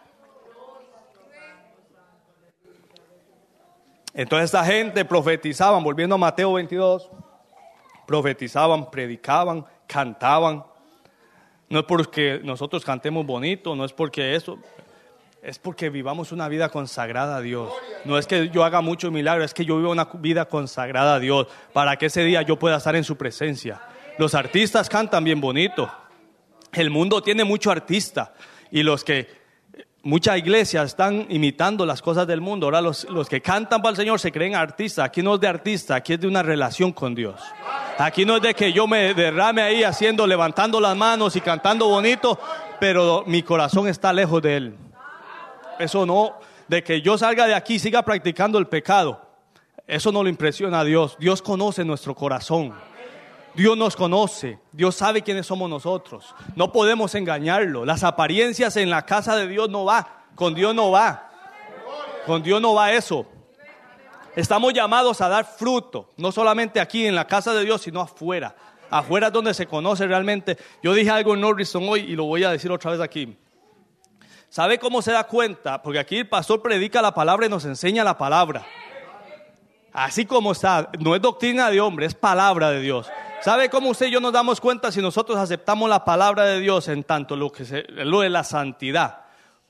[SPEAKER 1] Entonces esta gente profetizaban, volviendo a Mateo 22, profetizaban, predicaban, cantaban. No es porque nosotros cantemos bonito, no es porque eso, es porque vivamos una vida consagrada a Dios. No es que yo haga mucho milagro, es que yo vivo una vida consagrada a Dios, para que ese día yo pueda estar en su presencia. Los artistas cantan bien bonito, el mundo tiene mucho artista, y muchas iglesias están imitando las cosas del mundo. Ahora los que cantan para el Señor se creen artistas. Aquí no es de artista, aquí es de una relación con Dios. Aquí no es de que yo me derrame ahí levantando las manos y cantando bonito, pero mi corazón está lejos de Él. Eso no, de que yo salga de aquí y siga practicando el pecado, eso no lo impresiona a Dios. Dios conoce nuestro corazón. Dios nos conoce, Dios sabe quiénes somos nosotros. No podemos engañarlo. Las apariencias en la casa de Dios no va. Con Dios no va. Con Dios no va eso. Estamos llamados a dar fruto, no solamente aquí en la casa de Dios, sino afuera. Afuera es donde se conoce realmente. Yo dije algo en Norristown hoy y lo voy a decir otra vez aquí. ¿Sabe cómo se da cuenta? Porque aquí el pastor predica la palabra y nos enseña la palabra. Así como está, no es doctrina de hombre, es palabra de Dios. ¿Sabe cómo usted y yo nos damos cuenta si nosotros aceptamos la palabra de Dios en tanto lo de la santidad?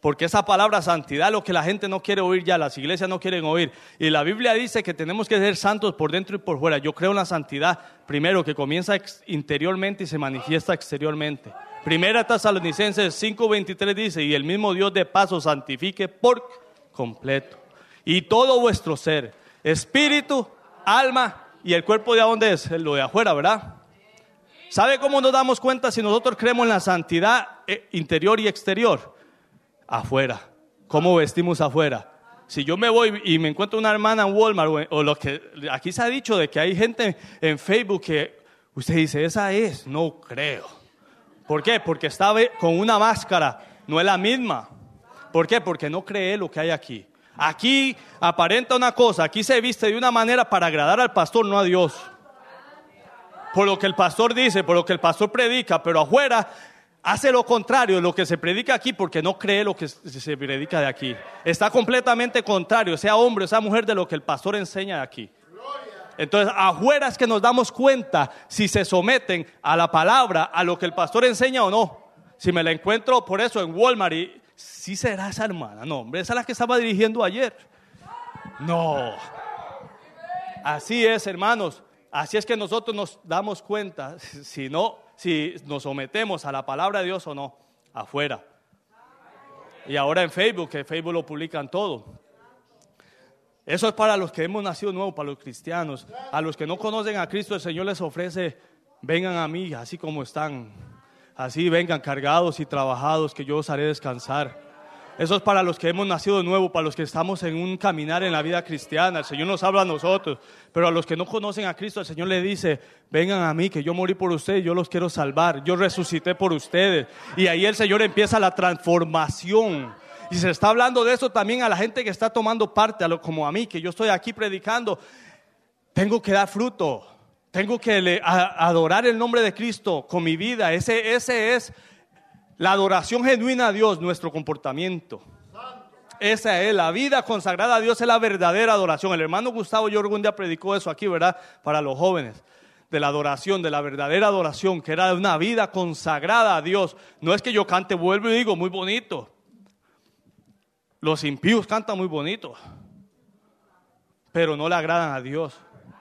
[SPEAKER 1] Porque esa palabra santidad es lo que la gente no quiere oír ya, las iglesias no quieren oír. Y la Biblia dice que tenemos que ser santos por dentro y por fuera. Yo creo en la santidad, primero, que comienza interiormente y se manifiesta exteriormente. Primera Tesalonicenses 5:23 dice, y el mismo Dios de paz os santifique por completo. Y todo vuestro ser, espíritu, alma y el cuerpo, ¿de dónde es? Lo de afuera, ¿verdad? ¿Sabe cómo nos damos cuenta si nosotros creemos en la santidad interior y exterior? Afuera. ¿Cómo vestimos afuera? Si yo me voy y me encuentro una hermana en Walmart o lo que aquí se ha dicho de que hay gente en Facebook que usted dice, esa es, no creo. ¿Por qué? Porque está con una máscara, no es la misma. ¿Por qué? Porque no cree lo que hay aquí. Aquí aparenta una cosa, aquí se viste de una manera para agradar al pastor, no a Dios. Por lo que el pastor dice, por lo que el pastor predica, pero afuera hace lo contrario de lo que se predica aquí porque no cree lo que se predica de aquí. Está completamente contrario, sea hombre o sea mujer, de lo que el pastor enseña de aquí. Entonces, afuera es que nos damos cuenta si se someten a la palabra, a lo que el pastor enseña o no. Si me la encuentro por eso en Walmart y ¿sí será esa hermana? No, hombre, esa es la que estaba dirigiendo ayer. No. Así es, hermanos. Así es que nosotros nos damos cuenta si nos sometemos a la palabra de Dios o no, afuera. Y ahora en Facebook, que Facebook lo publican todo. Eso es para los que hemos nacido nuevos, para los cristianos. A los que no conocen a Cristo, el Señor les ofrece, vengan a mí, así como están. Así vengan cargados y trabajados, que yo os haré descansar. Eso es para los que hemos nacido de nuevo, para los que estamos en un caminar en la vida cristiana. El Señor nos habla a nosotros, pero a los que no conocen a Cristo, el Señor le dice, vengan a mí, que yo morí por ustedes, yo los quiero salvar, yo resucité por ustedes. Y ahí el Señor empieza la transformación. Y se está hablando de eso también a la gente que está tomando parte, como a mí, que yo estoy aquí predicando. Tengo que dar fruto, tengo que adorar el nombre de Cristo con mi vida. Ese es la adoración genuina a Dios, nuestro comportamiento. Esa es la vida consagrada a Dios, es la verdadera adoración. El hermano Gustavo Yorgo un día predicó eso aquí, ¿verdad? Para los jóvenes, de la adoración, de la verdadera adoración, que era una vida consagrada a Dios. No es que yo cante, vuelvo y digo, muy bonito. Los impíos cantan muy bonito, pero no le agradan a Dios.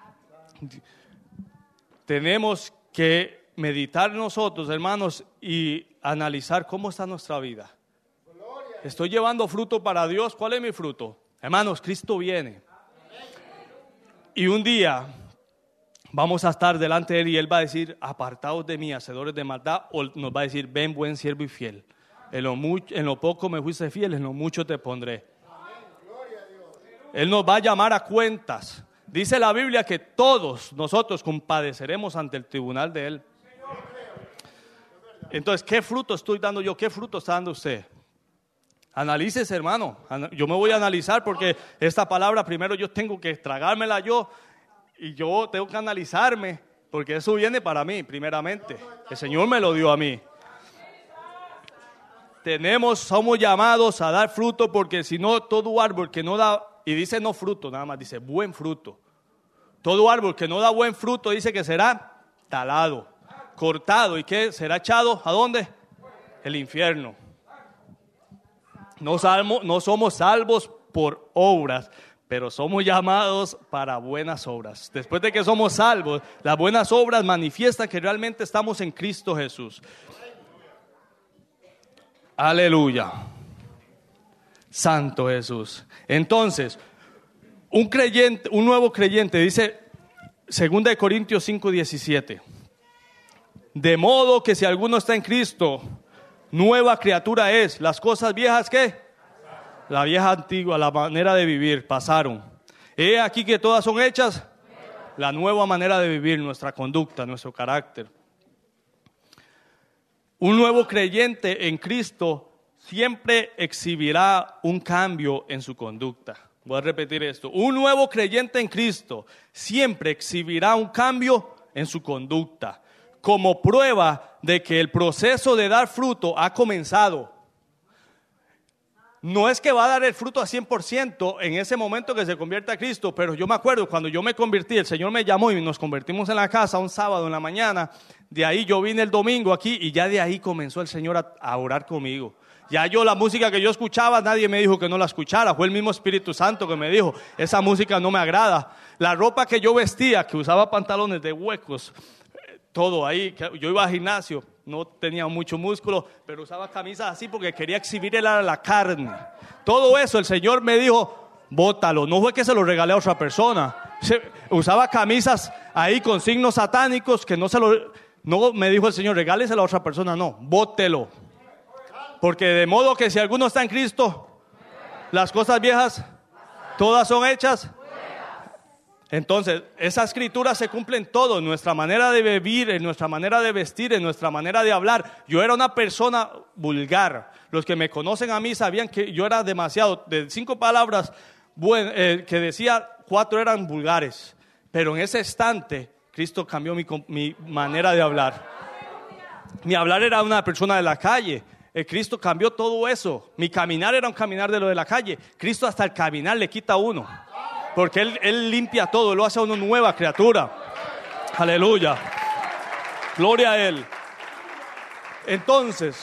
[SPEAKER 1] Tenemos que meditar nosotros, hermanos, y analizar cómo está nuestra vida. ¿Estoy llevando fruto para Dios? ¿Cuál es mi fruto? Hermanos, Cristo viene. Y un día vamos a estar delante de Él y Él va a decir, apartaos de mí, hacedores de maldad, o nos va a decir, ven buen siervo y fiel. En lo poco me fuiste fiel, en lo mucho te pondré. Él nos va a llamar a cuentas. Dice la Biblia que todos nosotros compadeceremos ante el tribunal de Él. Entonces, ¿qué fruto estoy dando yo? ¿Qué fruto está dando usted? Analícese, hermano. Yo me voy a analizar porque esta palabra primero yo tengo que tragármela yo y yo tengo que analizarme porque eso viene para mí primeramente. El Señor me lo dio a mí. Somos llamados a dar fruto porque si no, todo árbol que no da, y dice no fruto nada más, dice buen fruto. Todo árbol que no da buen fruto dice que será talado, cortado, y que será echado ¿a dónde? El infierno. No somos salvos por obras, pero somos llamados para buenas obras. Después de que somos salvos, las buenas obras manifiestan que realmente estamos en Cristo Jesús. Aleluya. Santo Jesús. Entonces, un nuevo creyente, dice 2 Corintios 5:17. De modo que si alguno está en Cristo, nueva criatura es. Las cosas viejas, ¿qué? La vieja antigua, la manera de vivir, pasaron. He aquí que todas son hechas. La nueva manera de vivir, nuestra conducta, nuestro carácter. Un nuevo creyente en Cristo siempre exhibirá un cambio en su conducta. Voy a repetir esto. Un nuevo creyente en Cristo siempre exhibirá un cambio en su conducta, como prueba de que el proceso de dar fruto ha comenzado. No es que va a dar el fruto a 100% en ese momento que se convierta a Cristo, pero yo me acuerdo cuando yo me convertí, el Señor me llamó y nos convertimos en la casa un sábado en la mañana. De ahí yo vine el domingo aquí y ya de ahí comenzó el Señor a orar conmigo. Ya yo la música que yo escuchaba, nadie me dijo que no la escuchara. Fue el mismo Espíritu Santo que me dijo, esa música no me agrada. La ropa que yo vestía, que usaba pantalones de huecos, todo ahí. Yo iba al gimnasio, no tenía mucho músculo, pero usaba camisas así porque quería exhibir la carne. Todo eso el Señor me dijo, bótalo. No fue que se lo regalé a otra persona. Usaba camisas ahí con signos satánicos que no me dijo el Señor, regáleselo a otra persona. No, bótelo. Porque de modo que si alguno está en Cristo, las cosas viejas, todas son hechas. Entonces, esa escritura se cumple en todo, en nuestra manera de vivir, en nuestra manera de vestir, en nuestra manera de hablar. Yo era una persona vulgar. Los que me conocen a mí sabían que yo era demasiado, de 5 palabras que decía, 4 eran vulgares. Pero en ese instante, Cristo cambió mi manera de hablar. Mi hablar era una persona de la calle. Cristo cambió todo eso. Mi caminar era un caminar de lo de la calle. Cristo hasta el caminar le quita a uno. Porque Él limpia todo, lo hace a una nueva criatura. Aleluya. Gloria a Él. Entonces,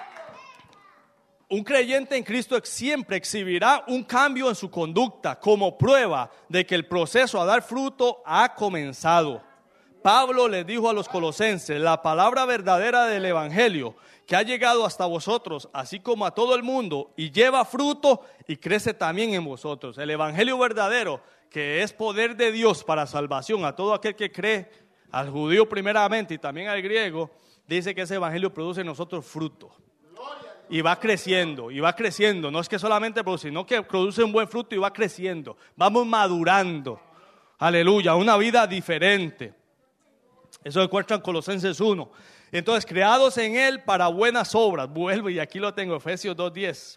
[SPEAKER 1] un creyente en Cristo siempre exhibirá un cambio en su conducta como prueba de que el proceso a dar fruto ha comenzado. Pablo les dijo a los colosenses, la palabra verdadera del evangelio que ha llegado hasta vosotros, así como a todo el mundo, y lleva fruto y crece también en vosotros. El evangelio verdadero, que es poder de Dios para salvación a todo aquel que cree, al judío primeramente y también al griego, dice que ese evangelio produce en nosotros fruto. Y va creciendo, y va creciendo. No es que solamente produce, sino que produce un buen fruto y va creciendo. Vamos madurando. Aleluya, una vida diferente. Eso lo encuentran en Colosenses 1. Entonces, creados en Él para buenas obras. Vuelvo y aquí lo tengo, Efesios 2:10.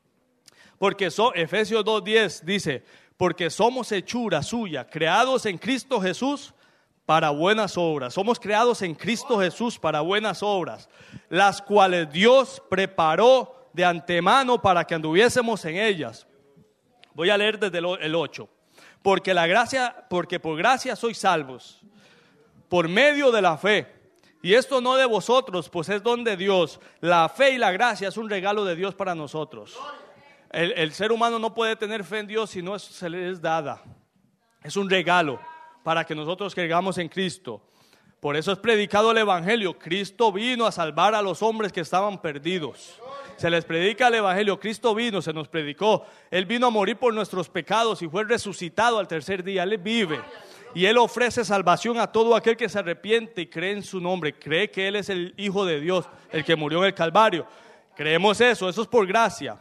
[SPEAKER 1] Efesios 2:10 dice, porque somos hechura suya, creados en Cristo Jesús para buenas obras. Somos creados en Cristo Jesús para buenas obras, las cuales Dios preparó de antemano para que anduviésemos en ellas. Voy a leer desde el 8. Porque por gracia sois salvos, por medio de la fe. Y esto no de vosotros, pues es don de Dios. La fe y la gracia es un regalo de Dios para nosotros. El ser humano no puede tener fe en Dios si no se le es dada. Es un regalo para que nosotros creamos en Cristo. Por eso es predicado el evangelio. Cristo vino a salvar a los hombres que estaban perdidos. Se les predica el evangelio. Cristo vino, se nos predicó. Él vino a morir por nuestros pecados y fue resucitado al tercer día. Él vive. Y Él ofrece salvación a todo aquel que se arrepiente y cree en su nombre. Cree que Él es el Hijo de Dios, el que murió en el Calvario. Creemos eso es por gracia.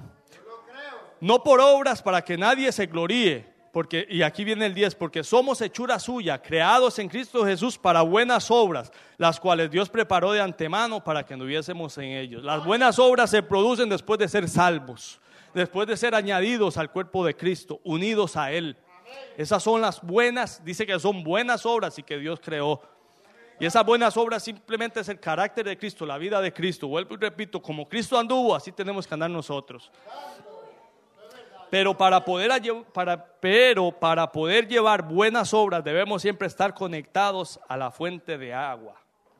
[SPEAKER 1] No por obras para que nadie se gloríe. Y aquí viene el 10, porque somos hechura suya, creados en Cristo Jesús para buenas obras, las cuales Dios preparó de antemano para que anduviésemos en ellos. Las buenas obras se producen después de ser salvos, después de ser añadidos al cuerpo de Cristo, unidos a Él. Esas son las buenas, dice que son buenas obras y que Dios creó. Y esas buenas obras simplemente es el carácter de Cristo, la vida de Cristo. Vuelvo y repito, como Cristo anduvo, así tenemos que andar nosotros. Pero para poder llevar buenas obras debemos siempre estar conectados a la fuente de agua.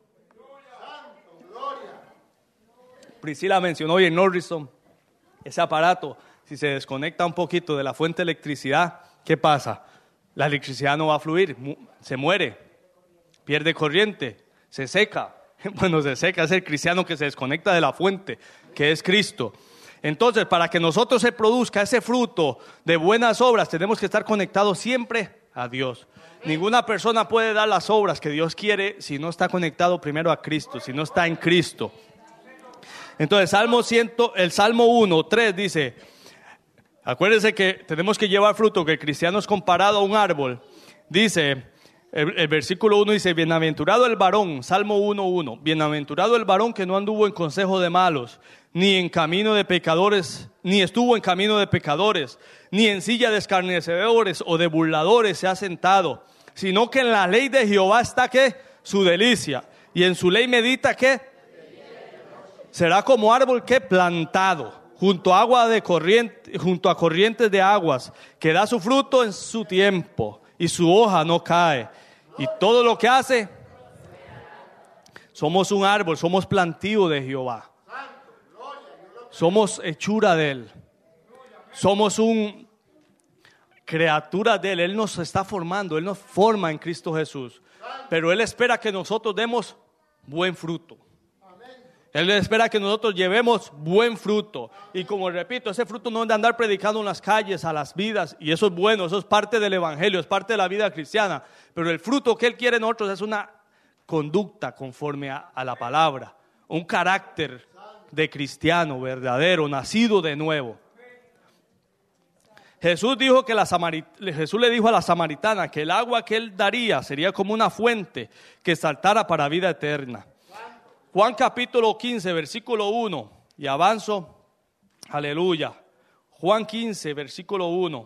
[SPEAKER 1] Priscila mencionó hoy en Norrison ese aparato. Si se desconecta un poquito de la fuente de electricidad, ¿qué pasa? La electricidad no va a fluir, se muere, pierde corriente, se seca. Bueno, se seca, es el cristiano que se desconecta de la fuente, que es Cristo. Entonces, para que nosotros se produzca ese fruto de buenas obras, tenemos que estar conectados siempre a Dios. Ninguna persona puede dar las obras que Dios quiere si no está conectado primero a Cristo, si no está en Cristo. Entonces, el Salmo 1:3 dice, acuérdense que tenemos que llevar fruto, que el cristiano es comparado a un árbol. Dice, el versículo 1 dice, bienaventurado el varón, Salmo 1:1, bienaventurado el varón que no anduvo en consejo de malos, ni en camino de pecadores, ni estuvo en camino de pecadores, ni en silla de escarnecedores o de burladores se ha sentado, sino que en la ley de Jehová está, ¿qué? Su delicia, y en su ley medita, ¿qué? Será como árbol que plantado junto a corrientes de aguas, que da su fruto en su tiempo, y su hoja no cae, y todo lo que hace, somos un árbol, somos plantío de Jehová. Somos hechura de Él. Somos un criatura de Él. Él nos está formando, Él nos forma en Cristo Jesús. Pero Él espera que nosotros demos buen fruto. Él espera que nosotros llevemos buen fruto. Y como repito, ese fruto no es de andar predicando en las calles, a las vidas. Y eso es bueno, eso es parte del evangelio, es parte de la vida cristiana. Pero el fruto que Él quiere en nosotros es una conducta conforme a la palabra. Un carácter de cristiano verdadero, nacido de nuevo. Jesús le dijo a la samaritana que el agua que Él daría sería como una fuente que saltara para vida eterna. Juan capítulo 15, versículo 1, y avanzo, aleluya. Juan 15, versículo 1.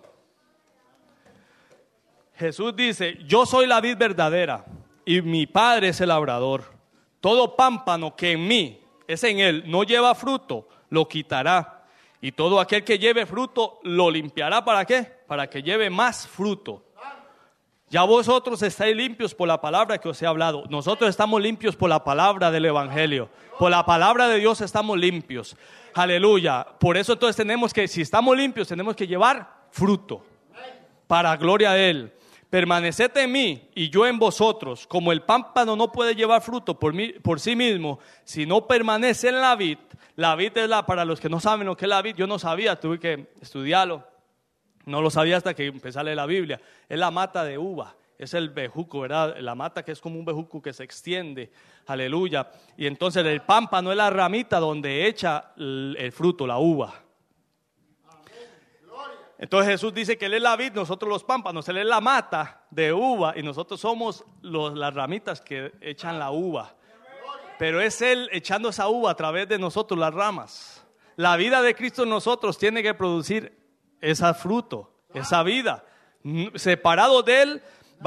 [SPEAKER 1] Jesús dice: yo soy la vid verdadera y mi Padre es el labrador. Todo pámpano que en mí, es en Él, no lleva fruto, lo quitará. Y todo aquel que lleve fruto, lo limpiará. ¿Para qué? Para que lleve más fruto. Ya vosotros estáis limpios por la palabra que os he hablado. Nosotros estamos limpios por la palabra del evangelio. Por la palabra de Dios estamos limpios. Aleluya. Por eso entonces tenemos que, si estamos limpios, tenemos que llevar fruto. Para gloria de Él. Permaneced en mí y yo en vosotros. Como el pámpano no puede llevar fruto por sí mismo, si no permanece en la vid. La vid es para los que no saben lo que es la vid, yo no sabía, tuve que estudiarlo. No lo sabía hasta que empecé a leer la Biblia. Es la mata de uva, es el bejuco, ¿verdad? La mata que es como un bejuco que se extiende, aleluya. Y entonces el pámpano es la ramita donde echa el fruto, la uva. Entonces Jesús dice que Él es la vid, nosotros los pámpanos. Él es la mata de uva y nosotros somos las ramitas que echan la uva. Pero es Él echando esa uva a través de nosotros, las ramas. La vida de Cristo en nosotros tiene que producir ese fruto, esa vida. Separado de Él,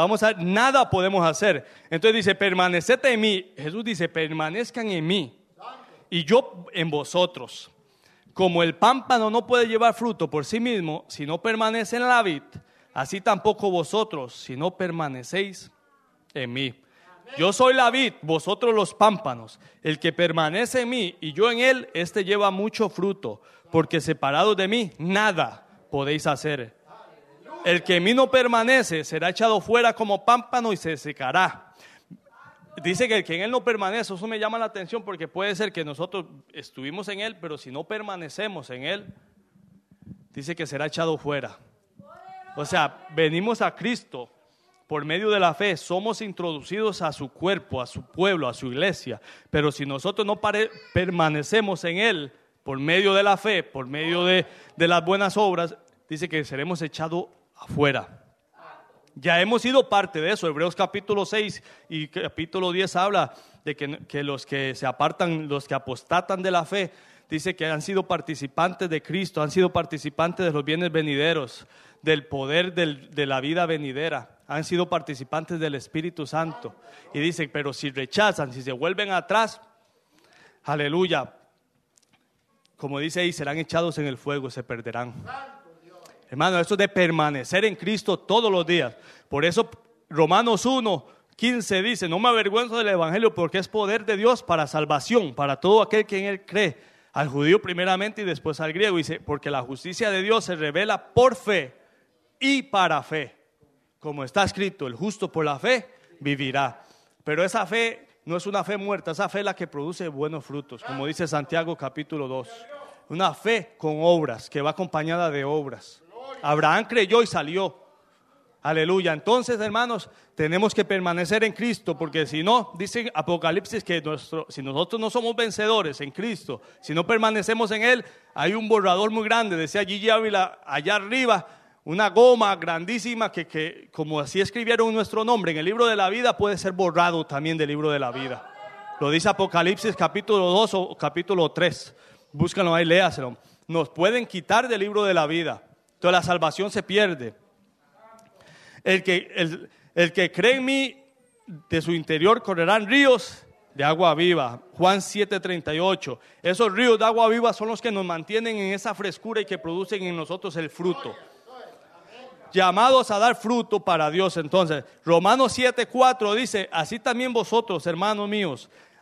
[SPEAKER 1] nada podemos hacer. Entonces dice: permaneced en mí. Jesús dice: permanezcan en mí y yo en vosotros. Como el pámpano no puede llevar fruto por sí mismo si no permanece en la vid, así tampoco vosotros si no permanecéis en mí. Yo soy la vid, vosotros los pámpanos. El que permanece en mí y yo en él, este lleva mucho fruto, porque separados de mí nada podéis hacer. El que en mí no permanece será echado fuera como pámpano y se secará. Dice que el que en él no permanece, eso me llama la atención, porque puede ser que nosotros estuvimos en él, pero si no permanecemos en él, dice que será echado fuera. O sea, venimos a Cristo por medio de la fe, somos introducidos a su cuerpo, a su pueblo, a su iglesia. Pero si nosotros no permanecemos en Él, por medio de la fe, por medio de las buenas obras, dice que seremos echados afuera. Ya hemos sido parte de eso. Hebreos capítulo 6 y capítulo 10 habla de que los que se apartan, los que apostatan de la fe, dice que han sido participantes de Cristo, han sido participantes de los bienes venideros, del poder de la vida venidera. Han sido participantes del Espíritu Santo. Y dice, pero si rechazan, si se vuelven atrás, aleluya, como dice ahí, serán echados en el fuego, se perderán. Hermano, esto de permanecer en Cristo todos los días. Por eso Romanos 1:15 dice: no me avergüenzo del Evangelio, porque es poder de Dios para salvación, para todo aquel que en él cree, al judío primeramente y después al griego. Dice, porque la justicia de Dios se revela por fe y para fe. Como está escrito, el justo por la fe vivirá. Pero esa fe no es una fe muerta, esa fe es la que produce buenos frutos, como dice Santiago capítulo 2. Una fe con obras, que va acompañada de obras. Abraham creyó y salió. Aleluya. Entonces, hermanos, tenemos que permanecer en Cristo, porque si no, dice Apocalipsis que si nosotros no somos vencedores en Cristo, si no permanecemos en Él, hay un borrador muy grande, decía Gigi Ávila allá arriba, una goma grandísima que como así escribieron nuestro nombre en el libro de la vida, puede ser borrado también del libro de la vida. Lo dice Apocalipsis capítulo 2 o capítulo 3. Búscalo ahí, léaselo. Nos pueden quitar del libro de la vida. Entonces la salvación se pierde. El que cree en mí, de su interior correrán ríos de agua viva. Juan 7:38. Esos ríos de agua viva son los que nos mantienen en esa frescura y que producen en nosotros el fruto. Llamados a dar fruto para Dios. Entonces, Romanos 7:4 dice: así también vosotros, hermanos míos,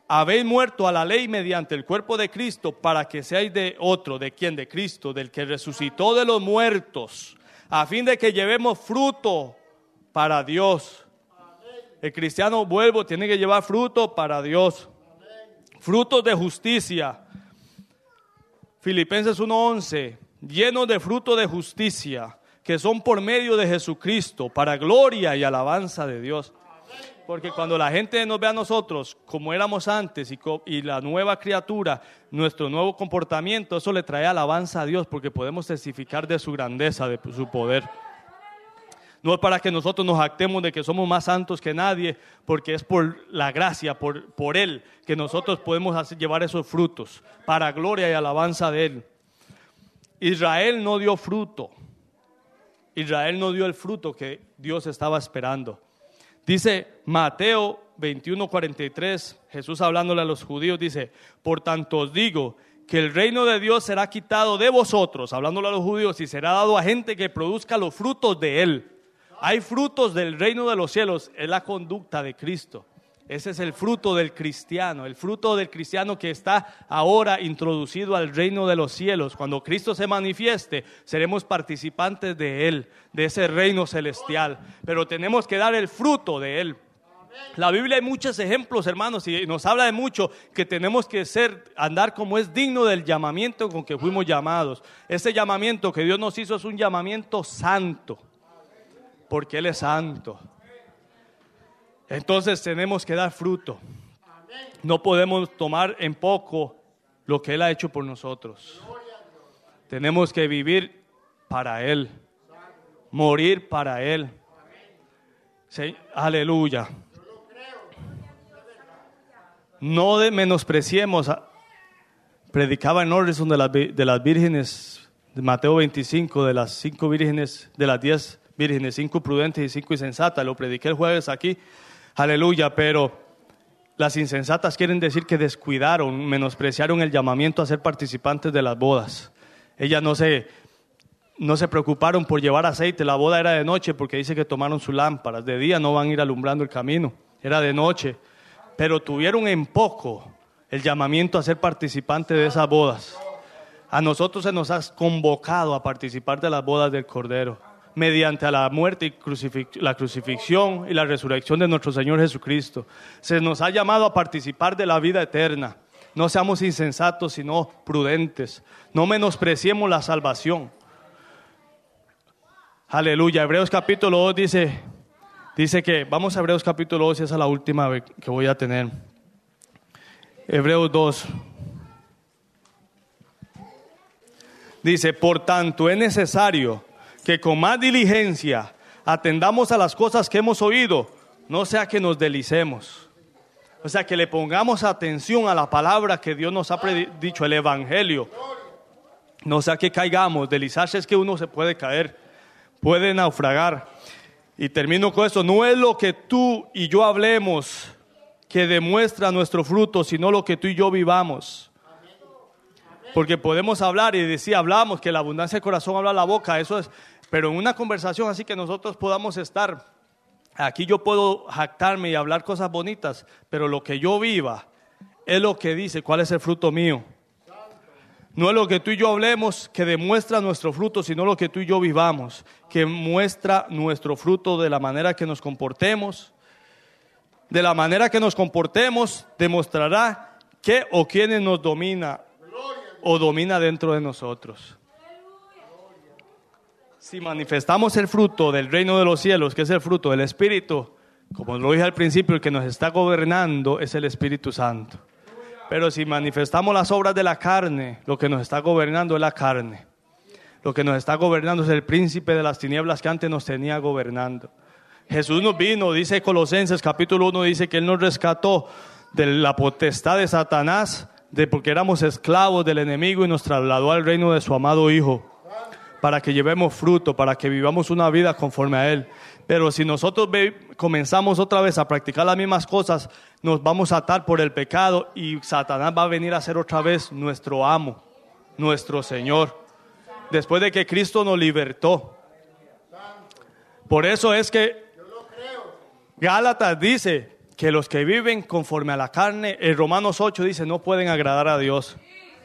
[SPEAKER 1] habéis muerto a la ley mediante el cuerpo de Cristo, para que seáis de otro. ¿De quién? De Cristo, del que resucitó de los muertos, a fin de que llevemos fruto para Dios. El cristiano, vuelvo, tiene que llevar fruto para Dios. Frutos de justicia. Filipenses 1:11, llenos de fruto de justicia, que son por medio de Jesucristo, para gloria y alabanza de Dios. Porque cuando la gente nos ve a nosotros como éramos antes y la nueva criatura, nuestro nuevo comportamiento, eso le trae alabanza a Dios, porque podemos testificar de su grandeza, de su poder. No es para que nosotros nos jactemos de que somos más santos que nadie, porque es por la gracia, por Él, que nosotros podemos llevar esos frutos, para gloria y alabanza de Él. Israel no dio fruto. Israel no dio el fruto que Dios estaba esperando. Dice Mateo 21:43, Jesús hablándole a los judíos, dice: por tanto os digo que el reino de Dios será quitado de vosotros, hablándole a los judíos, y será dado a gente que produzca los frutos de Él. Hay frutos del reino de los cielos, es la conducta de Cristo. Ese es el fruto del cristiano, el fruto del cristiano que está ahora introducido al reino de los cielos. Cuando Cristo se manifieste, seremos participantes de Él, de ese reino celestial. Pero tenemos que dar el fruto de Él. La Biblia hay muchos ejemplos, hermanos, y nos habla de mucho que tenemos que andar como es digno del llamamiento con que fuimos llamados. Ese llamamiento que Dios nos hizo es un llamamiento santo, porque Él es santo. Entonces tenemos que dar fruto. No podemos tomar en poco lo que Él ha hecho por nosotros. Tenemos que vivir para Él, morir para Él. Sí, aleluya. No menospreciemos. Predicaba en Norrison de las vírgenes de Mateo 25, de las 5 vírgenes, de las 10 vírgenes, 5 prudentes y 5 insensatas. Lo prediqué el jueves aquí. Aleluya, pero las insensatas quieren decir que descuidaron, menospreciaron el llamamiento a ser participantes de las bodas. Ellas no se preocuparon por llevar aceite. La boda era de noche porque dice que tomaron sus lámparas. De día no van a ir alumbrando el camino, era de noche. Pero tuvieron en poco el llamamiento a ser participantes de esas bodas. A nosotros se nos ha convocado a participar de las bodas del Cordero, mediante la muerte y la crucifixión y la resurrección de nuestro Señor Jesucristo. Se nos ha llamado a participar de la vida eterna. No seamos insensatos, sino prudentes. No menospreciemos la salvación. Aleluya. Hebreos capítulo 2 dice que, vamos a Hebreos capítulo 2, y esa es la última vez que voy a tener. Hebreos 2. Dice: por tanto es necesario que con más diligencia atendamos a las cosas que hemos oído, no sea que nos deslicemos. O sea, que le pongamos atención a la palabra que Dios nos ha dicho, el evangelio. No sea que caigamos. Deslizarse es que uno se puede caer, puede naufragar. Y termino con esto: no es lo que tú y yo hablemos que demuestra nuestro fruto, sino lo que tú y yo vivamos. Porque podemos hablar y decir, hablamos que la abundancia del corazón habla la boca, eso es. Pero en una conversación así que nosotros podamos estar, aquí yo puedo jactarme y hablar cosas bonitas, pero lo que yo viva es lo que dice cuál es el fruto mío. No es lo que tú y yo hablemos que demuestra nuestro fruto, sino lo que tú y yo vivamos, que muestra nuestro fruto de la manera que nos comportemos. De la manera que nos comportemos demostrará qué o quién nos domina o domina dentro de nosotros. Si manifestamos el fruto del reino de los cielos, que es el fruto del Espíritu, como lo dije al principio, el que nos está gobernando es el Espíritu Santo. Pero si manifestamos las obras de la carne, lo que nos está gobernando es la carne. Lo que nos está gobernando es el príncipe de las tinieblas que antes nos tenía gobernando. Jesús nos vino, dice Colosenses capítulo 1, dice que Él nos rescató de la potestad de Satanás, porque éramos esclavos del enemigo, y nos trasladó al reino de su amado Hijo, para que llevemos fruto, para que vivamos una vida conforme a Él. Pero si nosotros comenzamos otra vez a practicar las mismas cosas, nos vamos a atar por el pecado, y Satanás va a venir a ser otra vez nuestro amo, nuestro Señor, después de que Cristo nos libertó. Por eso es que Gálatas dice que los que viven conforme a la carne, en Romanos 8 dice, no pueden agradar a Dios.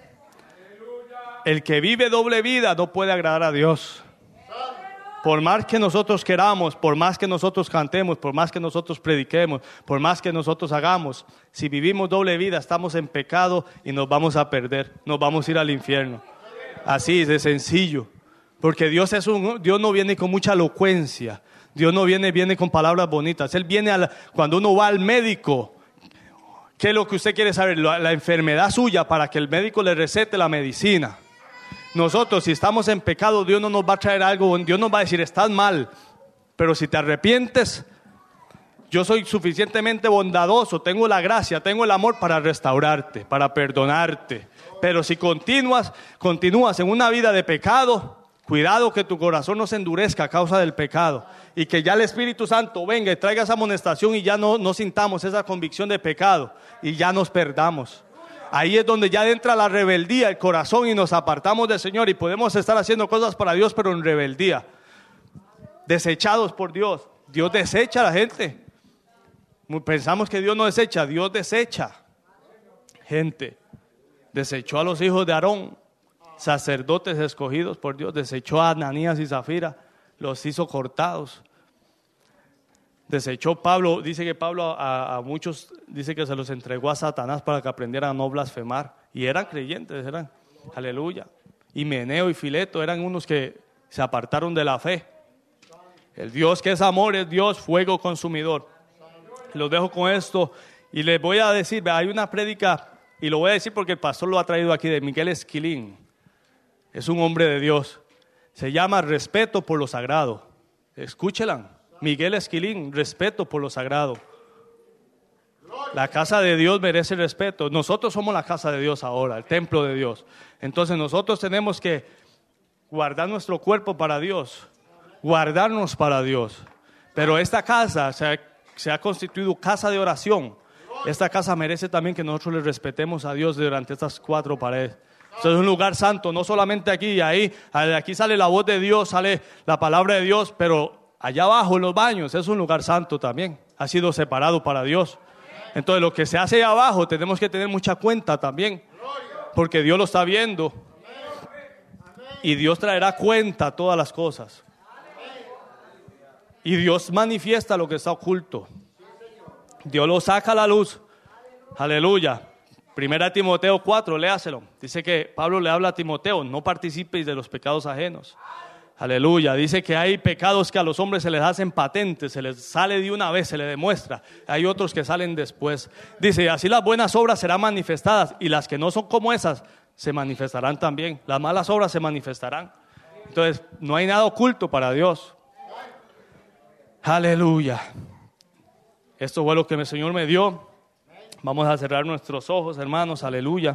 [SPEAKER 1] El que vive doble vida no puede agradar a Dios. Por más que nosotros queramos, por más que nosotros cantemos, por más que nosotros prediquemos, por más que nosotros hagamos, si vivimos doble vida, estamos en pecado y nos vamos a perder, nos vamos a ir al infierno. Así de sencillo. Porque Dios no viene con mucha elocuencia. Dios no viene con palabras bonitas. Él viene cuando uno va al médico. ¿Qué es lo que usted quiere saber? La enfermedad suya, para que el médico le recete la medicina. Nosotros, si estamos en pecado, Dios no nos va a traer algo, Dios nos va a decir, estás mal, pero si te arrepientes, yo soy suficientemente bondadoso, tengo la gracia, tengo el amor para restaurarte, para perdonarte. Pero si continúas en una vida de pecado, cuidado que tu corazón no se endurezca a causa del pecado, y que ya el Espíritu Santo venga y traiga esa amonestación y ya no sintamos esa convicción de pecado y ya nos perdamos. Ahí es donde ya entra la rebeldía, el corazón, y nos apartamos del Señor y podemos estar haciendo cosas para Dios, pero en rebeldía, desechados por Dios. Dios desecha a la gente. Pensamos que Dios no desecha, Dios desecha gente. Desechó a los hijos de Aarón, sacerdotes escogidos por Dios. Desechó a Ananías y Zafira, los hizo cortados. Desechó Pablo, dice que Pablo a muchos, dice que se los entregó a Satanás para que aprendieran a no blasfemar. Y eran creyentes, aleluya. Y Meneo y Fileto eran unos que se apartaron de la fe. El Dios que es amor es Dios, fuego consumidor. Los dejo con esto y les voy a decir, hay una prédica, y lo voy a decir porque el pastor lo ha traído aquí, de Miguel Esquilín. Es un hombre de Dios. Se llama Respeto por lo Sagrado. Escúchela. Miguel Esquilín, respeto por lo sagrado. La casa de Dios merece respeto. Nosotros somos la casa de Dios ahora, el templo de Dios. Entonces nosotros tenemos que guardar nuestro cuerpo para Dios, guardarnos para Dios. Pero esta casa se ha constituido casa de oración. Esta casa merece también que nosotros le respetemos a Dios durante estas 4 paredes. Esto es un lugar santo, no solamente aquí y ahí. Aquí sale la voz de Dios, sale la palabra de Dios, pero allá abajo en los baños es un lugar santo también. Ha sido separado para Dios. Entonces lo que se hace allá abajo tenemos que tener mucha cuenta también, porque Dios lo está viendo. Y Dios traerá cuenta a todas las cosas. Y Dios manifiesta lo que está oculto. Dios lo saca a la luz. Aleluya. 1 Timoteo 4, léaselo. Dice que Pablo le habla a Timoteo, no participes de los pecados ajenos. Aleluya. Dice que hay pecados que a los hombres se les hacen patentes, se les sale de una vez, se les demuestra. Hay otros que salen después. Dice, así las buenas obras serán manifestadas, y las que no son como esas se manifestarán también. Las malas obras se manifestarán. Entonces, no hay nada oculto para Dios. Aleluya. Esto fue lo que el Señor me dio. Vamos a cerrar nuestros ojos, hermanos. Aleluya.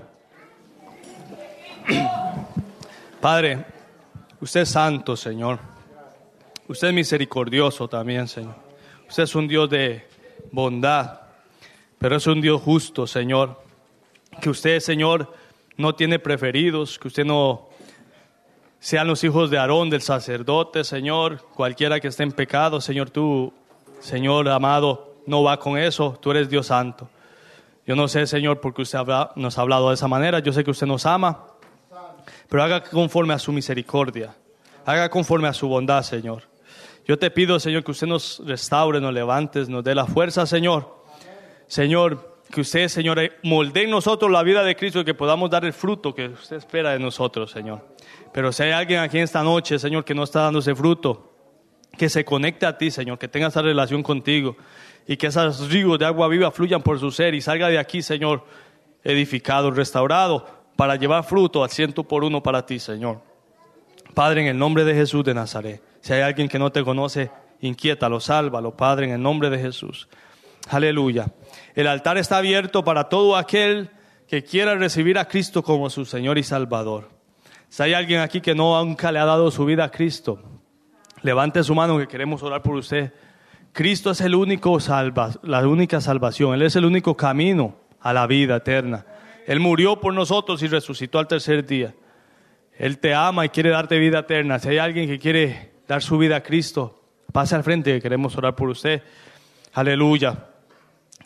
[SPEAKER 1] Padre, usted es santo, Señor. Usted es misericordioso también, Señor. Usted es un Dios de bondad, pero es un Dios justo, Señor. Que usted, Señor, no tiene preferidos, que usted no sean los hijos de Aarón, del sacerdote, Señor. Cualquiera que esté en pecado, Señor, tú, Señor amado, no va con eso. Tú eres Dios santo. Yo no sé, Señor, por qué usted nos ha hablado de esa manera. Yo sé que usted nos ama, pero haga conforme a su misericordia. Haga conforme a su bondad, Señor. Yo te pido, Señor, que usted nos restaure, nos levante, nos dé la fuerza, Señor. Señor, que usted, Señor, moldee en nosotros la vida de Cristo y que podamos dar el fruto que usted espera de nosotros, Señor. Pero si hay alguien aquí en esta noche, Señor, que no está dando ese fruto, que se conecte a ti, Señor, que tenga esa relación contigo y que esos ríos de agua viva fluyan por su ser y salga de aquí, Señor, edificado, restaurado, para llevar fruto al 100% para ti, Señor. Padre, en el nombre de Jesús de Nazaret, si hay alguien que no te conoce, inquiétalo, sálvalo, Padre, en el nombre de Jesús. Aleluya. El altar está abierto para todo aquel que quiera recibir a Cristo como su Señor y Salvador. Si hay alguien aquí que nunca le ha dado su vida a Cristo, levante su mano que queremos orar por usted. Cristo es la única salvación. Él es el único camino a la vida eterna. Él murió por nosotros y resucitó al tercer día. Él te ama y quiere darte vida eterna. Si hay alguien que quiere dar su vida a Cristo, pase al frente que queremos orar por usted. Aleluya.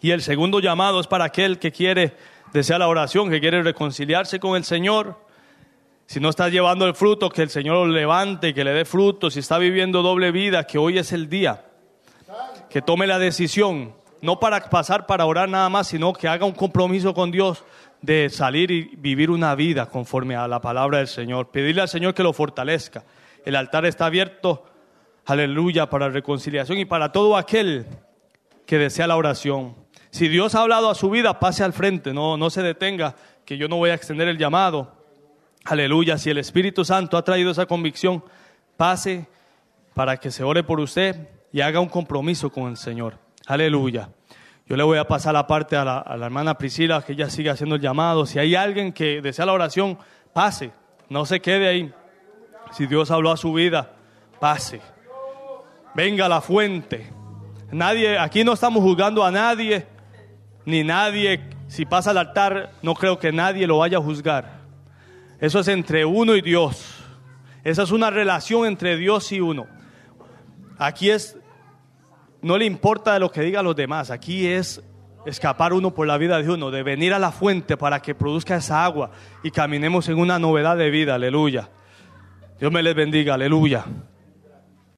[SPEAKER 1] Y el segundo llamado es para aquel que desea la oración, que quiere reconciliarse con el Señor. Si no está llevando el fruto, que el Señor lo levante, que le dé fruto. Si está viviendo doble vida, que hoy es el día. Que tome la decisión, no para pasar para orar nada más, sino que haga un compromiso con Dios de salir y vivir una vida conforme a la palabra del Señor. Pedirle al Señor que lo fortalezca. El altar está abierto, aleluya, para reconciliación y para todo aquel que desea la oración. Si Dios ha hablado a su vida, pase al frente, no se detenga, que yo no voy a extender el llamado. Aleluya, si el Espíritu Santo ha traído esa convicción, pase para que se ore por usted y haga un compromiso con el Señor. Aleluya. Yo le voy a pasar la parte a la hermana Priscila, que ella siga haciendo el llamado. Si hay alguien que desea la oración, pase, no se quede ahí. Si Dios habló a su vida, pase. Venga a la fuente. Aquí no estamos juzgando a nadie, ni nadie, si pasa al altar, no creo que nadie lo vaya a juzgar. Eso es entre uno y Dios. Esa es una relación entre Dios y uno. Aquí no le importa lo que digan los demás. Aquí es escapar uno por la vida de uno, de venir a la fuente para que produzca esa agua y caminemos en una novedad de vida. Aleluya. Dios me les bendiga. Aleluya.